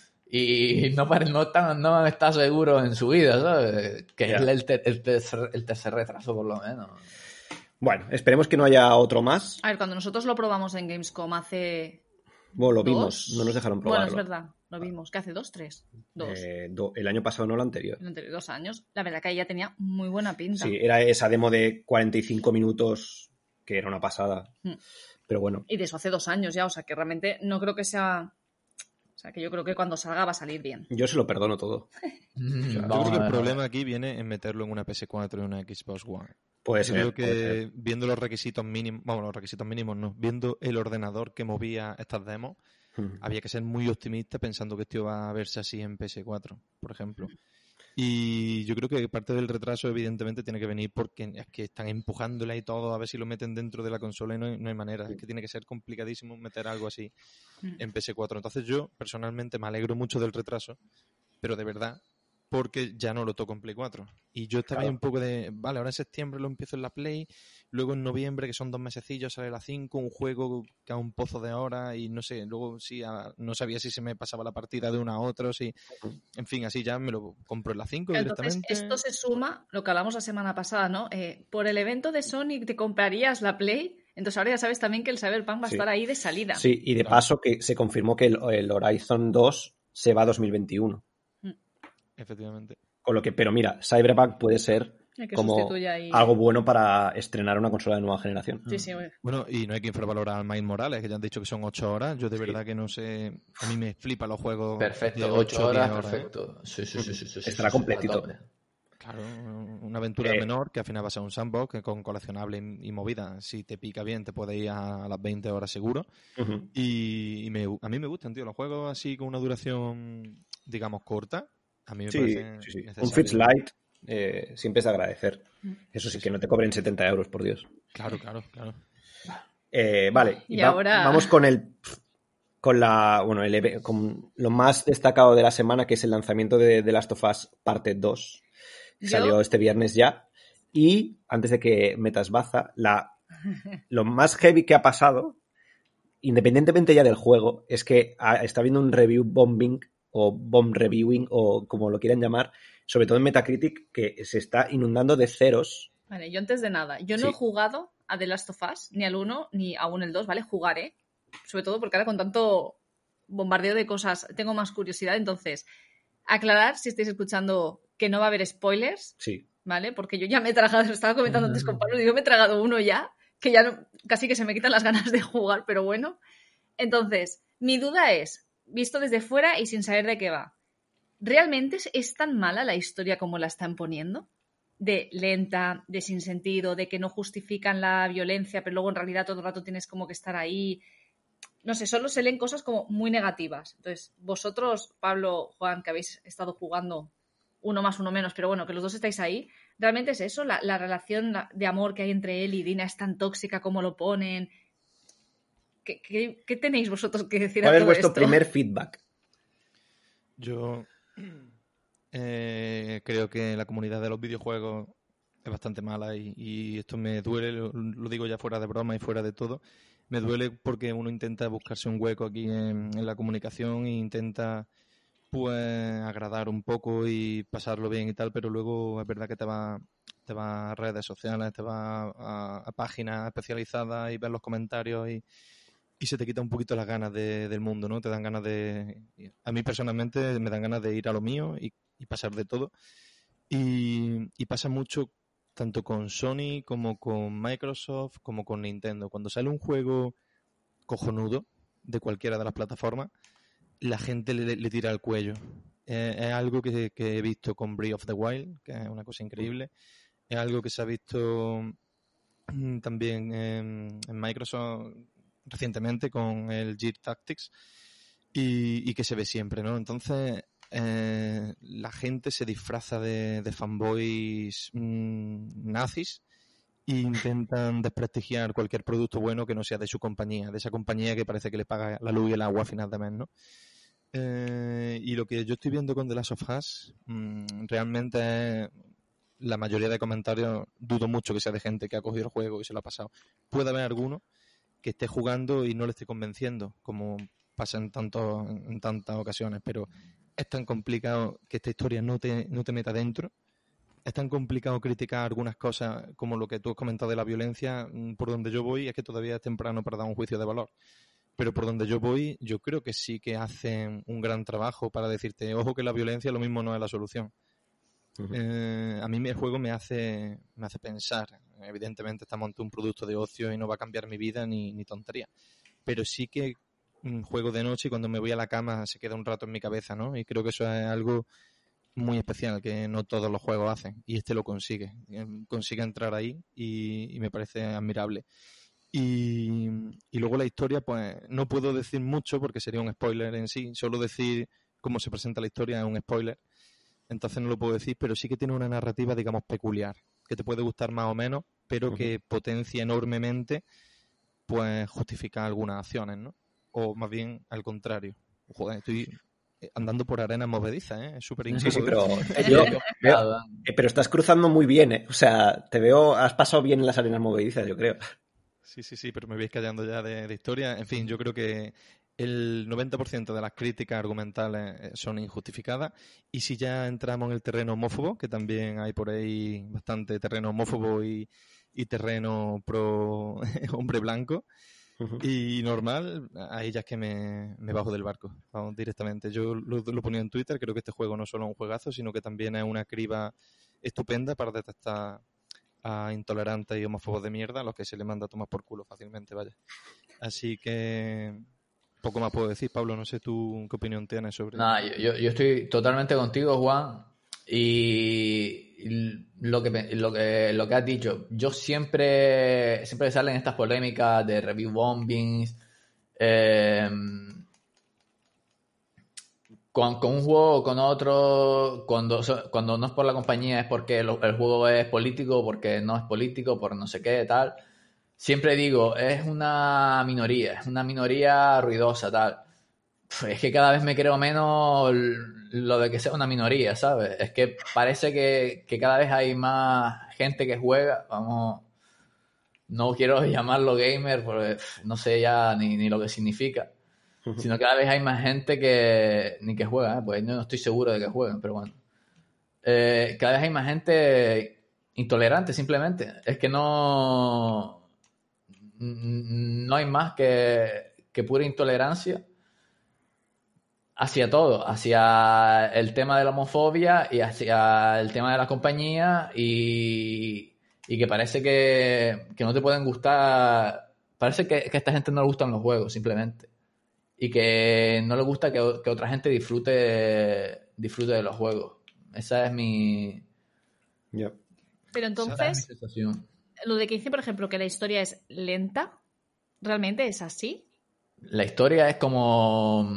Y no han estado seguros en su vida, ¿sabes? Que Ya. es el tercer retraso, por lo menos. Bueno, esperemos que no haya otro más. A ver, cuando nosotros lo probamos en Gamescom hace... Bueno, lo ¿Dos? vimos, no nos dejaron probarlo. Bueno, es verdad, lo vimos. ¿Qué hace? ¿2, 3? 2. El año pasado, no el anterior. Entre 2 años. La verdad que ahí ya tenía muy buena pinta. Sí, era esa demo de 45 minutos que era una pasada. Pero bueno, Y de eso hace 2 años ya, o sea que realmente no creo que sea... O sea que yo creo que cuando salga va a salir bien. yo se lo perdono todo. Yo Vamos creo que a el ver. problema aquí viene en meterlo en una PS4 y una Xbox One. Puede Yo ser. creo puede que ser. viendo los requisitos mínimos, bueno, los requisitos mínimos no, viendo el ordenador que movía estas demos, había que ser muy optimista pensando que esto iba a verse así en PS4, por ejemplo. Y yo creo que parte del retraso evidentemente tiene que venir porque es que están empujándola y todo a ver si lo meten dentro de la consola y no hay manera. Es que tiene que ser complicadísimo meter algo así en PS4. Entonces yo personalmente me alegro mucho del retraso, pero de verdad, porque ya no lo toco en Play 4. Y yo estaba ahí Claro. un poco de, vale, ahora en septiembre lo empiezo en la Play, luego en noviembre, que son 2 mesecillos, sale la 5, un juego que a un pozo de horas y no sé, luego sí, no sabía si se me pasaba la partida de una a otra o si, en fin, así ya me lo compro en la 5 Entonces, directamente. esto se suma, lo que hablamos la semana pasada, ¿no? Por el evento de Sonic te comprarías la Play, entonces ahora ya sabes también que el Cyberpunk va a Sí. estar ahí de salida. Sí, y de Claro. paso que se confirmó que el Horizon 2 se va a 2021. Efectivamente. Con lo que, pero mira, Cyberpunk puede ser Que como sustituya ahí. algo bueno para estrenar una consola de nueva generación. Sí, sí, oye. Bueno, y no hay que infravalorar al Miles Morales, que ya han dicho que son 8 horas. Yo de verdad que no sé. A mí me flipa los juegos. Perfecto, de 8 horas, 10 ¿eh? perfecto. Sí. Estará completito. a tope. Claro, una aventura menor que al final va a ser un sandbox que con coleccionable y movida. Si te pica bien, te puedes ir a las 20 horas seguro. Ujú. Y a mí me gustan, tío, los juegos así con una duración, digamos, corta. A mí me Sí, parece sí. Un necesario. Fitch Light siempre es de agradecer. Eso sí, que no te cobren 70 euros, por Dios. Claro. Vale, Y ahora- vamos con con lo más destacado de la semana, que es el lanzamiento de The Last of Us Parte 2. Que Yo- salió este viernes ya. Y antes de que metas baza, lo más heavy que ha pasado, independientemente ya del juego, es que está habiendo un review bombing o bomb reviewing o como lo quieran llamar, sobre todo en Metacritic, que se está inundando de ceros. Vale, yo antes de nada, yo no he jugado a The Last of Us, ni al 1 ni aún el 2, ¿vale? Jugaré, sobre todo porque ahora con tanto bombardeo de cosas tengo más curiosidad, entonces, aclarar si estáis escuchando que no va a haber spoilers, Sí. ¿vale? Porque yo ya me he tragado, lo estaba comentando antes con Pablo, y yo me he tragado uno ya, que ya no, casi que se me quitan las ganas de jugar, pero bueno. Entonces, mi duda es, visto desde fuera y sin saber de qué va, ¿realmente es tan mala la historia como la están poniendo? De lenta, de sin sentido, de que no justifican la violencia, pero luego en realidad todo el rato tienes como que estar ahí. No sé, solo se leen cosas como muy negativas. Entonces, vosotros, Pablo, Juan, que habéis estado jugando uno más, uno menos, pero bueno, que los dos estáis ahí, ¿realmente es eso? La relación de amor que hay entre él y Dina es tan tóxica como lo ponen. ¿Qué tenéis vosotros que decir a ¿Cuál es todo vuestro esto? primer feedback? Yo creo que la comunidad de los videojuegos es bastante mala y esto me duele, lo digo ya fuera de broma y fuera de todo. Me duele porque uno intenta buscarse un hueco aquí en la comunicación e intenta pues agradar un poco y pasarlo bien y tal, pero luego es verdad que te va a redes sociales, te va a páginas especializadas y ves los comentarios y se te quita un poquito las ganas del mundo, ¿no? Te dan ganas a mí personalmente me dan ganas de ir a lo mío y pasar de todo. Y pasa mucho tanto con Sony como con Microsoft como con Nintendo. Cuando sale un juego cojonudo de cualquiera de las plataformas, la gente le tira al cuello. Es algo que he visto con Breath of the Wild, que es una cosa increíble. Es algo que se ha visto también en Microsoft recientemente con el Gear Tactics y que se ve siempre, ¿no? Entonces la gente se disfraza de fanboys nazis e intentan desprestigiar cualquier producto bueno que no sea de su compañía, de esa compañía que parece que le paga la luz y el agua a final de mes, ¿no? Y lo que yo estoy viendo con The Last of Us realmente es la mayoría de comentarios, dudo mucho que sea de gente que ha cogido el juego y se lo ha pasado. Puede haber alguno que esté jugando y no le esté convenciendo, como pasa en tantas ocasiones, pero es tan complicado que esta historia no te meta dentro. Es tan complicado criticar algunas cosas como lo que tú has comentado de la violencia. Por donde yo voy es que todavía es temprano para dar un juicio de valor. Pero por donde yo voy, yo creo que sí que hacen un gran trabajo para decirte, ojo que la violencia lo mismo no es la solución. A mí el juego me hace pensar. Evidentemente estamos ante un producto de ocio y no va a cambiar mi vida ni tontería. Pero sí que juego de noche y cuando me voy a la cama se queda un rato en mi cabeza, ¿no? Y creo que eso es algo muy especial que no todos los juegos hacen. Y este lo consigue. Consigue entrar ahí y me parece admirable. Y luego la historia, pues no puedo decir mucho porque sería un spoiler en sí. Solo decir cómo se presenta la historia es un spoiler. Entonces no lo puedo decir, pero sí que tiene una narrativa, digamos, peculiar, que te puede gustar más o menos, pero que potencia enormemente, pues justifica algunas acciones, ¿no? O más bien al contrario. Joder, estoy andando por arenas movedizas, ¿eh? Es súper incómodo. Sí, pero pero estás cruzando muy bien, ¿eh? O sea, te veo, has pasado bien en las arenas movedizas, yo creo. Sí, pero me vais callando ya de historia. En fin, yo creo que el 90% de las críticas argumentales son injustificadas y si ya entramos en el terreno homófobo, que también hay por ahí bastante terreno homófobo y terreno pro hombre blanco y normal, ahí ya es que me bajo del barco, vamos, directamente. Yo lo ponía en Twitter, creo que este juego no solo es un juegazo, sino que también es una criba estupenda para detectar a intolerantes y homófobos de mierda a los que se le manda a tomar por culo fácilmente, vaya. Así que poco más puedo decir. Pablo, no sé tú qué opinión tienes sobre... Nada, yo estoy totalmente contigo, Juan, y lo que has dicho, yo siempre salen estas polémicas de review bombings, con un juego o con otro, cuando no es por la compañía es porque el juego es político, porque no es político, por no sé qué, tal. Siempre digo, es una minoría ruidosa, tal. Es que cada vez me creo menos lo de que sea una minoría, ¿sabes? Es que parece que cada vez hay más gente que juega, vamos, no quiero llamarlo gamer porque no sé ya ni lo que significa, sino cada vez hay más gente que ni que juega, pues yo no estoy seguro de que jueguen, pero bueno. cada vez hay más gente intolerante, simplemente. Es que no hay más que pura intolerancia hacia todo, hacia el tema de la homofobia y hacia el tema de la compañía y que parece que no te pueden gustar, parece que a esta gente no le gustan los juegos, simplemente. Y que no le gusta que otra gente disfrute de los juegos. Esa es mi... Yeah. Pero esa es mi entonces, sensación. lo de que dice, por ejemplo, que la historia es lenta, ¿realmente es así? La historia es como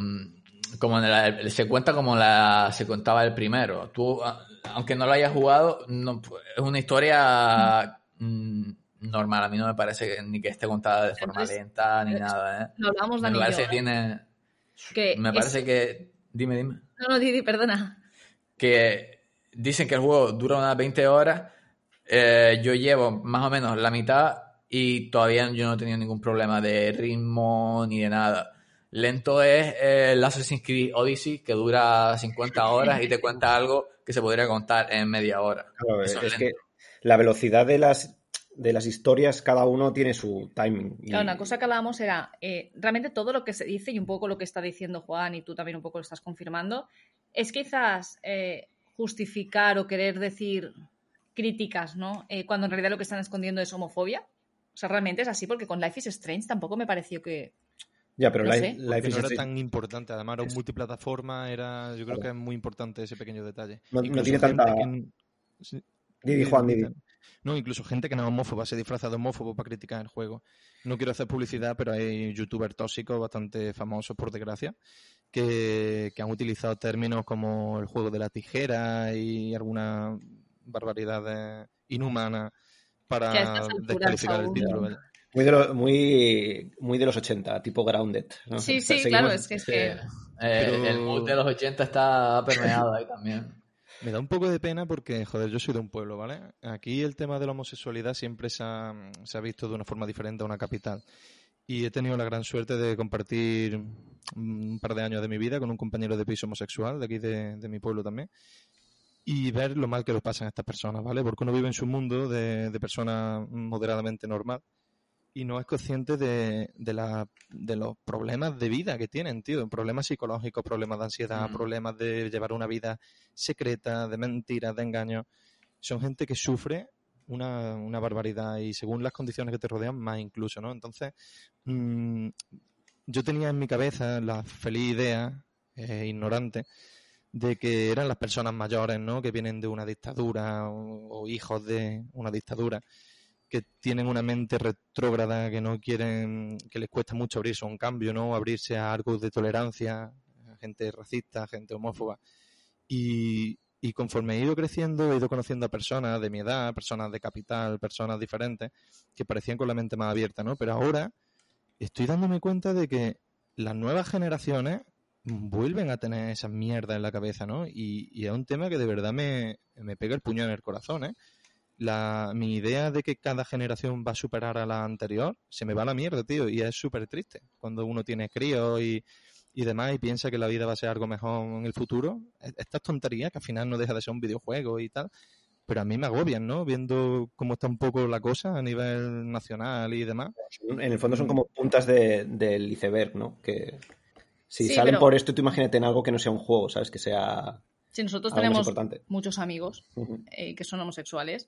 se cuenta como se contaba el primero. Tú, aunque no lo hayas jugado, es una historia normal. A mí no me parece ni que esté contada de forma Entonces, lenta ni nada, ¿eh? Lo hablábamos Me Dani y parece yo, que tiene... que Me parece que... Dime. No, Didi, perdona. Que dicen que el juego dura unas 20 horas. Yo llevo más o menos la mitad y todavía yo no he tenido ningún problema de ritmo ni de nada. Lento es el Assassin's Creed Odyssey, que dura 50 horas y te cuenta algo que se podría contar en media hora. Claro, Eso es lento. que la velocidad de las historias, cada uno tiene su timing. Claro, una cosa que hablábamos era realmente todo lo que se dice y un poco lo que está diciendo Juan y tú también un poco lo estás confirmando, es quizás justificar o querer decir críticas, ¿no? Cuando en realidad lo que están escondiendo es homofobia. O sea, realmente es así, porque con Life is Strange tampoco me pareció que... Ya, pero No Life, sé. Life Porque is no era Strange tan importante, además era un multiplataforma, yo creo que es muy importante ese pequeño detalle. no Incluso tiene gente tanta... Sí. Didi, Juan, Didi. No, incluso gente que no es homófoba se disfraza de homófobo para criticar el juego. No quiero hacer publicidad, pero hay youtubers tóxicos bastante famosos, por desgracia, que han utilizado términos como el juego de la tijera y alguna barbaridad inhumana Que a para estas alturas descalificar el aún... título. Vaya. Muy de los 80, tipo Grounded, ¿no? Sí, O sea, sí, claro, es Sí. que... El mood de los 80 está permeado ahí también. Me da un poco de pena porque, joder, yo soy de un pueblo, ¿vale? Aquí el tema de la homosexualidad siempre se ha visto de una forma diferente a una capital. Y he tenido la gran suerte de compartir un par de años de mi vida con un compañero de piso homosexual de aquí de mi pueblo también. Y ver lo mal que lo pasan estas personas, ¿vale? Porque uno vive en su mundo de persona moderadamente normal y no es consciente de los problemas de vida que tienen, tío. Problemas psicológicos, problemas de ansiedad, problemas de llevar una vida secreta, de mentiras, de engaños. Son gente que sufre una barbaridad y según las condiciones que te rodean, más incluso, ¿no? Entonces, yo tenía en mi cabeza la feliz idea, ignorante, de que eran las personas mayores, ¿no? Que vienen de una dictadura o hijos de una dictadura, que tienen una mente retrógrada, que no quieren, que les cuesta mucho abrirse a un cambio, ¿no? Abrirse a algo de tolerancia, a gente racista, gente homófoba. Y conforme he ido creciendo, he ido conociendo a personas de mi edad, personas de capital, personas diferentes, que parecían con la mente más abierta, ¿no? Pero ahora estoy dándome cuenta de que las nuevas generaciones vuelven a tener esa mierda en la cabeza, ¿no? Y es un tema que de verdad me pega el puño en el corazón, ¿eh? Mi idea de que cada generación va a superar a la anterior se me va a la mierda, tío, y es súper triste. Cuando uno tiene críos y demás y piensa que la vida va a ser algo mejor en el futuro, estas tonterías que al final no deja de ser un videojuego y tal, pero a mí me agobian, ¿no? Viendo cómo está un poco la cosa a nivel nacional y demás. En el fondo son como puntas del iceberg, ¿no? Que si Sí, salen pero- por esto, tú imagínate en algo que no sea un juego, ¿sabes? Que sea Sí, nosotros algo más tenemos importante. muchos amigos Ujú. que son homosexuales.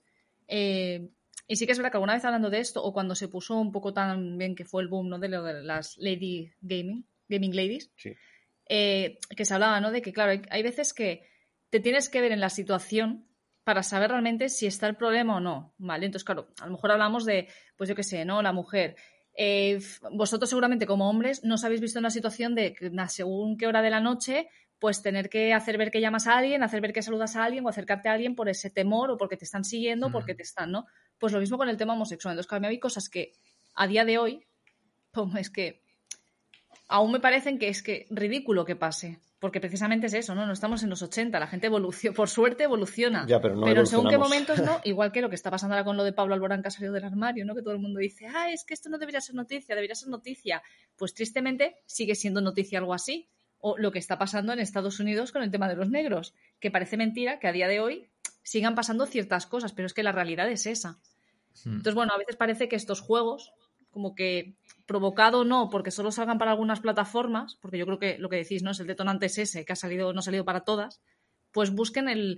Y sí que es verdad que alguna vez hablando de esto, o cuando se puso un poco tan bien que fue el boom, ¿no? De lo de las gaming ladies, Sí. que se hablaba, ¿no? De que, claro, hay veces que te tienes que ver en la situación para saber realmente si está el problema o no, ¿vale? Entonces, claro, a lo mejor hablamos de, pues yo qué sé, ¿no? La mujer. Vosotros seguramente como hombres no os habéis visto en la situación de que según qué hora de la noche pues tener que hacer ver que llamas a alguien, hacer ver que saludas a alguien o acercarte a alguien por ese temor o porque te están siguiendo, porque te están, ¿no? Pues lo mismo con el tema homosexual. Entonces, claro, a mí hay cosas que a día de hoy, pues es que aún me parecen que es que ridículo que pase. Porque precisamente es eso, ¿no? No estamos en los 80, la gente evoluciona, por suerte evoluciona. Ya, pero no en según qué evolucionamos. momentos, ¿no? Igual que lo que está pasando ahora con lo de Pablo Alborán que ha salido del armario, ¿no? Que todo el mundo dice, es que esto no debería ser noticia, debería ser noticia. Pues tristemente sigue siendo noticia algo así. O lo que está pasando en Estados Unidos con el tema de los negros, que parece mentira que a día de hoy sigan pasando ciertas cosas, pero es que la realidad es esa. Entonces, bueno, a veces parece que estos juegos, como que provocado no, porque solo salgan para algunas plataformas, porque yo creo que lo que decís, ¿no? Es el detonante es ese, que no ha salido para todas, pues busquen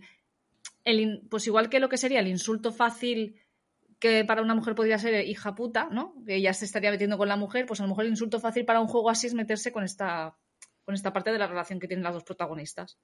pues igual que lo que sería el insulto fácil que para una mujer podría ser hija puta, ¿no? Que ya se estaría metiendo con la mujer, pues a lo mejor el insulto fácil para un juego así es meterse con esta parte de la relación que tienen las dos protagonistas.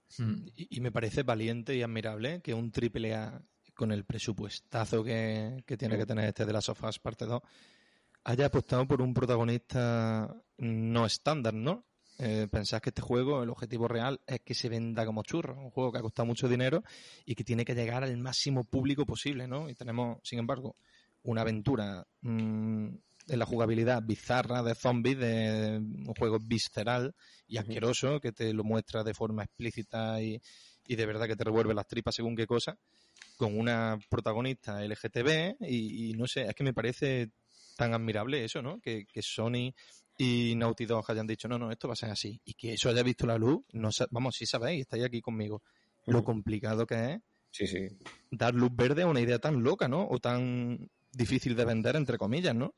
Y me parece valiente y admirable que un AAA con el presupuestazo que tiene que tener este de Last of Us Parte 2 haya apostado por un protagonista no estándar, ¿no? Pensás que este juego, el objetivo real es que se venda como churro, un juego que ha costado mucho dinero y que tiene que llegar al máximo público posible, ¿no? Y tenemos, sin embargo, una aventura en la jugabilidad bizarra de zombies, de un juego visceral y asqueroso que te lo muestra de forma explícita y de verdad que te revuelve las tripas según qué cosa, con una protagonista LGTB y no sé, es que me parece tan admirable eso, ¿no? Que Sony y Naughty Dog hayan dicho, no, esto va a ser así. Y que eso haya visto la luz, vamos, sí sabéis, estáis aquí conmigo. Lo complicado que es dar luz verde a una idea tan loca, ¿no? O tan difícil de vender, entre comillas, ¿no?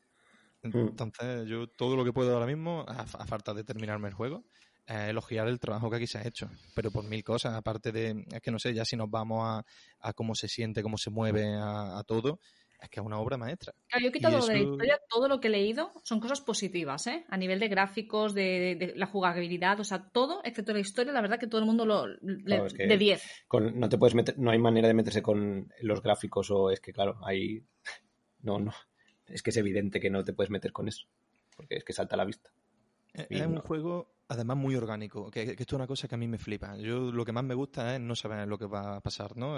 Entonces, yo todo lo que puedo ahora mismo, a falta de terminarme el juego, elogiar el trabajo que aquí se ha hecho. Pero por mil cosas, aparte de, es que no sé, ya si nos vamos a cómo se siente, cómo se mueve, a todo, es que es una obra maestra. Claro, yo he quitado lo de la historia, todo lo que he leído son cosas positivas, ¿eh? A nivel de gráficos, de la jugabilidad, o sea, todo, excepto la historia, la verdad que todo el mundo claro, es que de 10. No te puedes meter, no hay manera de meterse con los gráficos o es que, claro, ahí no, es que es evidente que no te puedes meter con eso, porque es que salta a la vista. Es un juego, además, muy orgánico, que esto es una cosa que a mí me flipa. Yo lo que más me gusta es no saber lo que va a pasar, ¿no?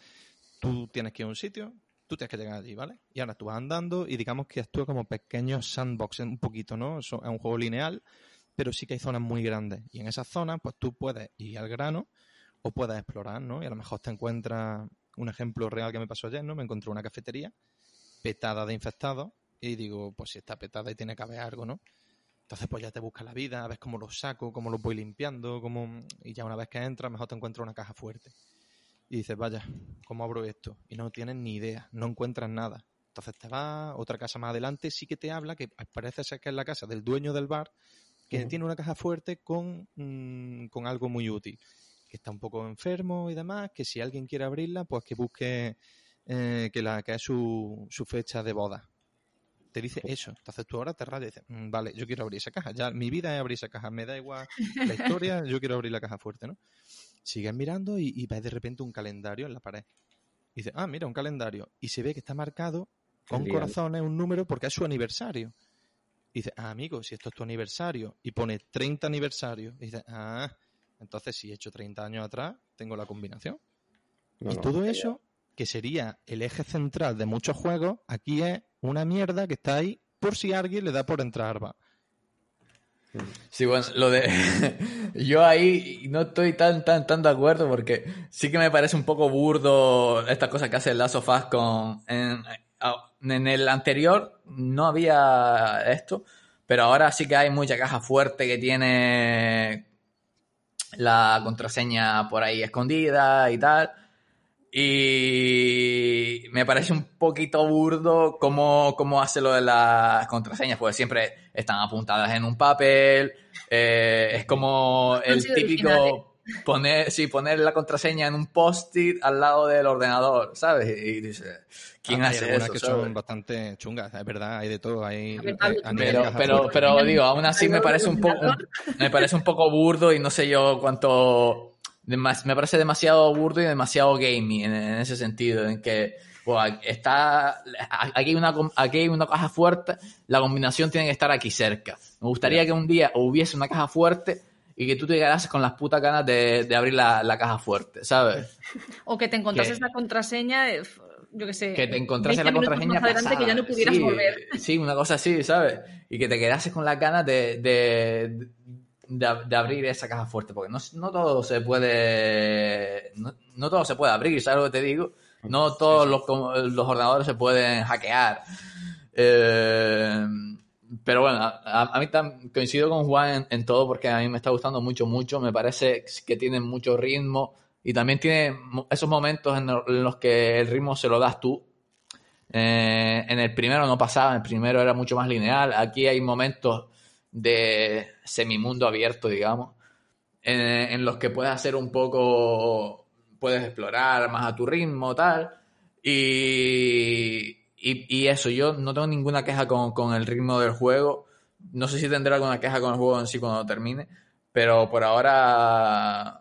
Tú tienes que ir a un sitio, tú tienes que llegar allí, ¿vale? Y ahora tú vas andando y digamos que actúa como pequeños sandbox un poquito, ¿no? Es un juego lineal, pero sí que hay zonas muy grandes. Y en esas zonas, pues tú puedes ir al grano o puedes explorar, ¿no? Y a lo mejor te encuentras un ejemplo real que me pasó ayer, ¿no? Me encontré una cafetería petada de infectados y digo, pues si está petada y tiene que haber algo, ¿no? Entonces pues ya te buscas la vida, ves cómo los saco, cómo los voy limpiando, y ya una vez que entras, mejor te encuentras una caja fuerte. Y dices, vaya, ¿cómo abro esto? Y no tienes ni idea, no encuentras nada. Entonces te vas, otra casa más adelante, sí que te habla, que parece ser que es la casa del dueño del bar, que tiene una caja fuerte con algo muy útil. Que está un poco enfermo y demás, que si alguien quiere abrirla, pues que busque que es su fecha de boda. Te dice eso. Entonces tú ahora te rayas y dices, vale, yo quiero abrir esa caja. Ya mi vida es abrir esa caja. Me da igual la historia, yo quiero abrir la caja fuerte, ¿no? Sigues mirando y ves de repente un calendario en la pared. Y dices, mira, un calendario. Y se ve que está marcado con corazones, un número, porque es su aniversario. Y dices, amigo, si esto es tu aniversario, y pone 30 aniversario, y dices, entonces si he hecho 30 años atrás, tengo la combinación. Y todo eso, que sería el eje central de muchos juegos, aquí es una mierda que está ahí por si alguien le da por entrar, va. Sí, bueno, lo de... Yo ahí no estoy tan de acuerdo porque sí que me parece un poco burdo estas cosas que hace el Last of Us con... En el anterior no había esto, pero ahora sí que hay mucha caja fuerte que tiene la contraseña por ahí escondida y tal. Y me parece un poquito burdo cómo hace lo de las contraseñas, porque siempre están apuntadas en un papel. Es como el típico poner la contraseña en un post-it al lado del ordenador, ¿sabes? Y dices, ¿quién hace eso? Que son bastante chungas, es verdad, hay de todo. Pero digo, aún así me parece un poco burdo y no sé yo cuánto... Me parece demasiado burdo y demasiado gamey en ese sentido, en que aquí hay una caja fuerte, la combinación tiene que estar aquí cerca. Me gustaría que un día hubiese una caja fuerte y que tú te quedases con las putas ganas de abrir la caja fuerte, ¿sabes? O que te encontrases la contraseña, yo qué sé. Que te encontrases la contraseña más adelante que ya no pudieras volver. Sí, una cosa así, ¿sabes? Y que te quedases con las ganas de abrir esa caja fuerte, porque no todo se puede no todo se puede abrir, ¿sabes lo que te digo? No todos los ordenadores se pueden hackear, pero bueno, a mí coincido con Juan en todo, porque a mí me está gustando mucho, me parece que tiene mucho ritmo y también tiene esos momentos en los que el ritmo se lo das tú. En el primero no pasaba, en el primero era mucho más lineal. Aquí hay momentos de semimundo abierto, digamos, en los que puedes hacer un poco, puedes explorar más a tu ritmo, tal, y eso, yo no tengo ninguna queja con el ritmo del juego. No sé si tendré alguna queja con el juego en sí cuando termine, pero por ahora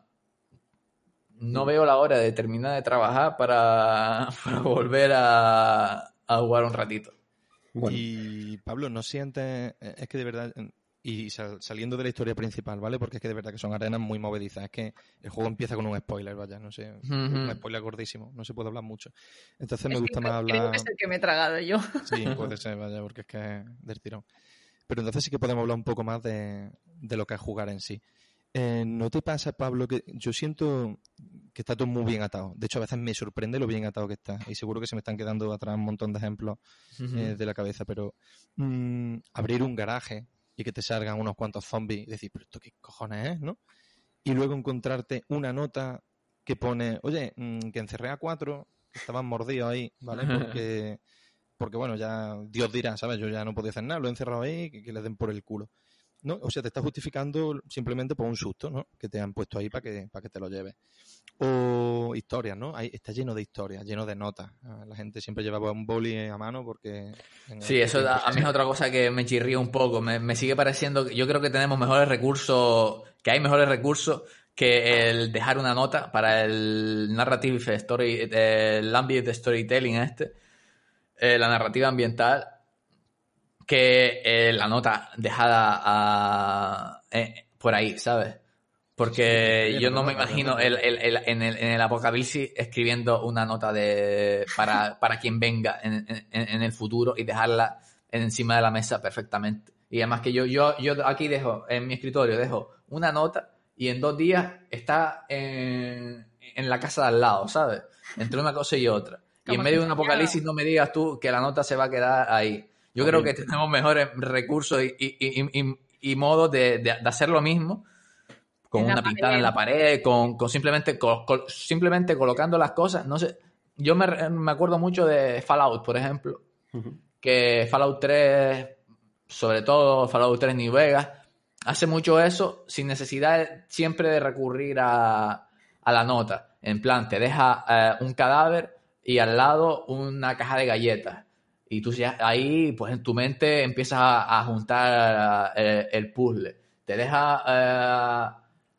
no veo la hora de terminar de trabajar para volver a jugar un ratito. Bueno. Y Pablo, ¿no sientes? Es que de verdad, y saliendo de la historia principal, ¿vale? Porque es que de verdad que son arenas muy movedizas. Es que el juego empieza con un spoiler, vaya, no sé, un spoiler gordísimo, no se puede hablar mucho. Entonces me gusta más hablar... Creo que es el que me he tragado yo. Sí, puede ser, vaya, porque es que es del tirón. Pero entonces sí que podemos hablar un poco más de lo que es jugar en sí. ¿No te pasa, Pablo, que yo siento que está todo muy bien atado? De hecho, a veces me sorprende lo bien atado que está. Y seguro que se me están quedando atrás un montón de ejemplos de la cabeza. Pero abrir un garaje y que te salgan unos cuantos zombies y decir, pero esto qué cojones es, ¿no? Y luego encontrarte una nota que pone, oye, que encerré a 4, que estaban mordidos ahí, ¿vale? Porque bueno, ya Dios dirá, ¿sabes? Yo ya no podía hacer nada, lo he encerrado ahí, que les den por el culo. ¿No? O sea, te está justificando simplemente por un susto, ¿no? Que te han puesto ahí para que te lo lleves. O historias, ¿no? Está lleno de historias, lleno de notas. La gente siempre lleva un boli a mano porque... Sí, eso a mí es otra cosa que me chirría un poco. Me sigue pareciendo... Yo creo que tenemos mejores recursos... Que hay mejores recursos que el dejar una nota para el narrative story... El ambient storytelling la narrativa ambiental, que la nota dejada por ahí, ¿sabes? Porque sí, yo no me imagino en el apocalipsis escribiendo una nota para quien venga en el futuro y dejarla encima de la mesa perfectamente. Y además que yo aquí dejo, en mi escritorio, dejo una nota y en 2 días está en la casa de al lado, ¿sabes? Entre una cosa y otra. Y en medio de un apocalipsis no me digas tú que la nota se va a quedar ahí. Yo creo que tenemos mejores recursos y modos de hacer lo mismo, con una pintada en la pared, con simplemente colocando las cosas. No sé, yo me acuerdo mucho de Fallout, por ejemplo, que Fallout 3, sobre todo Fallout 3 New Vegas, hace mucho eso sin necesidad siempre de recurrir a la nota. En plan, te deja un cadáver y al lado una caja de galletas. Y tú ya ahí, pues en tu mente empiezas a juntar el puzzle. Te deja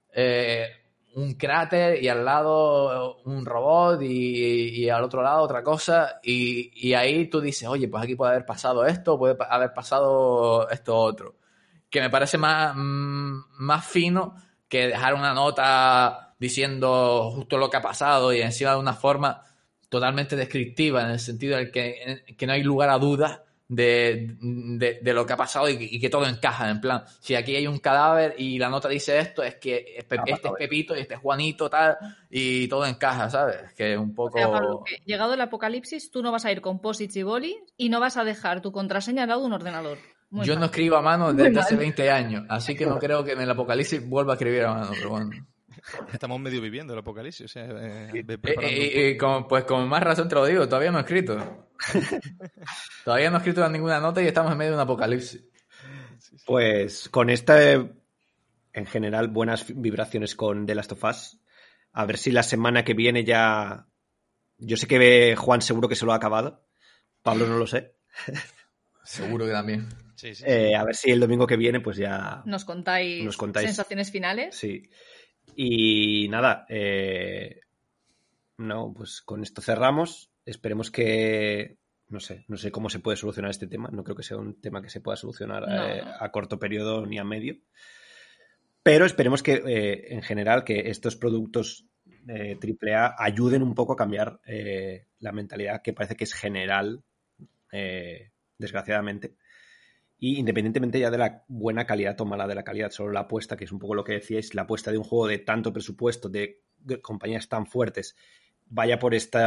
un cráter y al lado un robot y al otro lado otra cosa. Y ahí tú dices, oye, pues aquí puede haber pasado esto, puede haber pasado esto otro. Que me parece más fino que dejar una nota diciendo justo lo que ha pasado y encima de una forma totalmente descriptiva, en el sentido de que no hay lugar a dudas de lo que ha pasado y que todo encaja. En plan, si aquí hay un cadáver y la nota dice esto, es que este es Pepito y este es Juanito, tal, y todo encaja, ¿sabes? Que un poco... O sea, Pablo, que llegado el apocalipsis, tú no vas a ir con posits y boli y no vas a dejar tu contraseña al lado de un ordenador. Yo no escribo a mano desde hace 20 años, así que no creo que en el apocalipsis vuelva a escribir a mano, pero bueno. Estamos medio viviendo el apocalipsis, o sea, pues con más razón te lo digo, todavía no he escrito. Todavía no he escrito ninguna nota y estamos en medio de un apocalipsis. Pues con esta, en general, buenas vibraciones con The Last of Us. A ver si la semana que viene ya... Yo sé que Juan seguro que se lo ha acabado. Pablo no lo sé. Seguro que también. Sí. A ver si el domingo que viene pues ya... Nos contáis sensaciones finales. Sí. Y nada, no, pues con esto cerramos. Esperemos que... No sé cómo se puede solucionar este tema. No creo que sea un tema que se pueda solucionar a corto periodo ni a medio. Pero esperemos que, en general, que estos productos AAA ayuden un poco a cambiar la mentalidad que parece que es general, desgraciadamente. Y independientemente ya de la buena calidad o mala de la calidad, solo la apuesta, que es un poco lo que decíais, la apuesta de un juego de tanto presupuesto, de compañías tan fuertes, vaya por este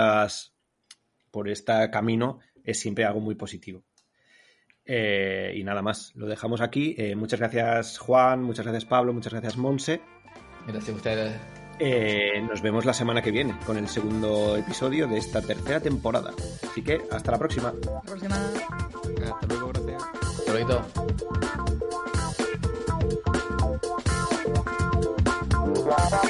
camino, es siempre algo muy positivo. Y nada más, lo dejamos aquí. Muchas gracias, Juan, muchas gracias, Pablo, muchas gracias, Monse. Gracias a ustedes. Nos vemos la semana que viene con el segundo episodio de esta tercera temporada. Así que hasta la próxima. La próxima. Hasta luego, gracias. Hasta luego.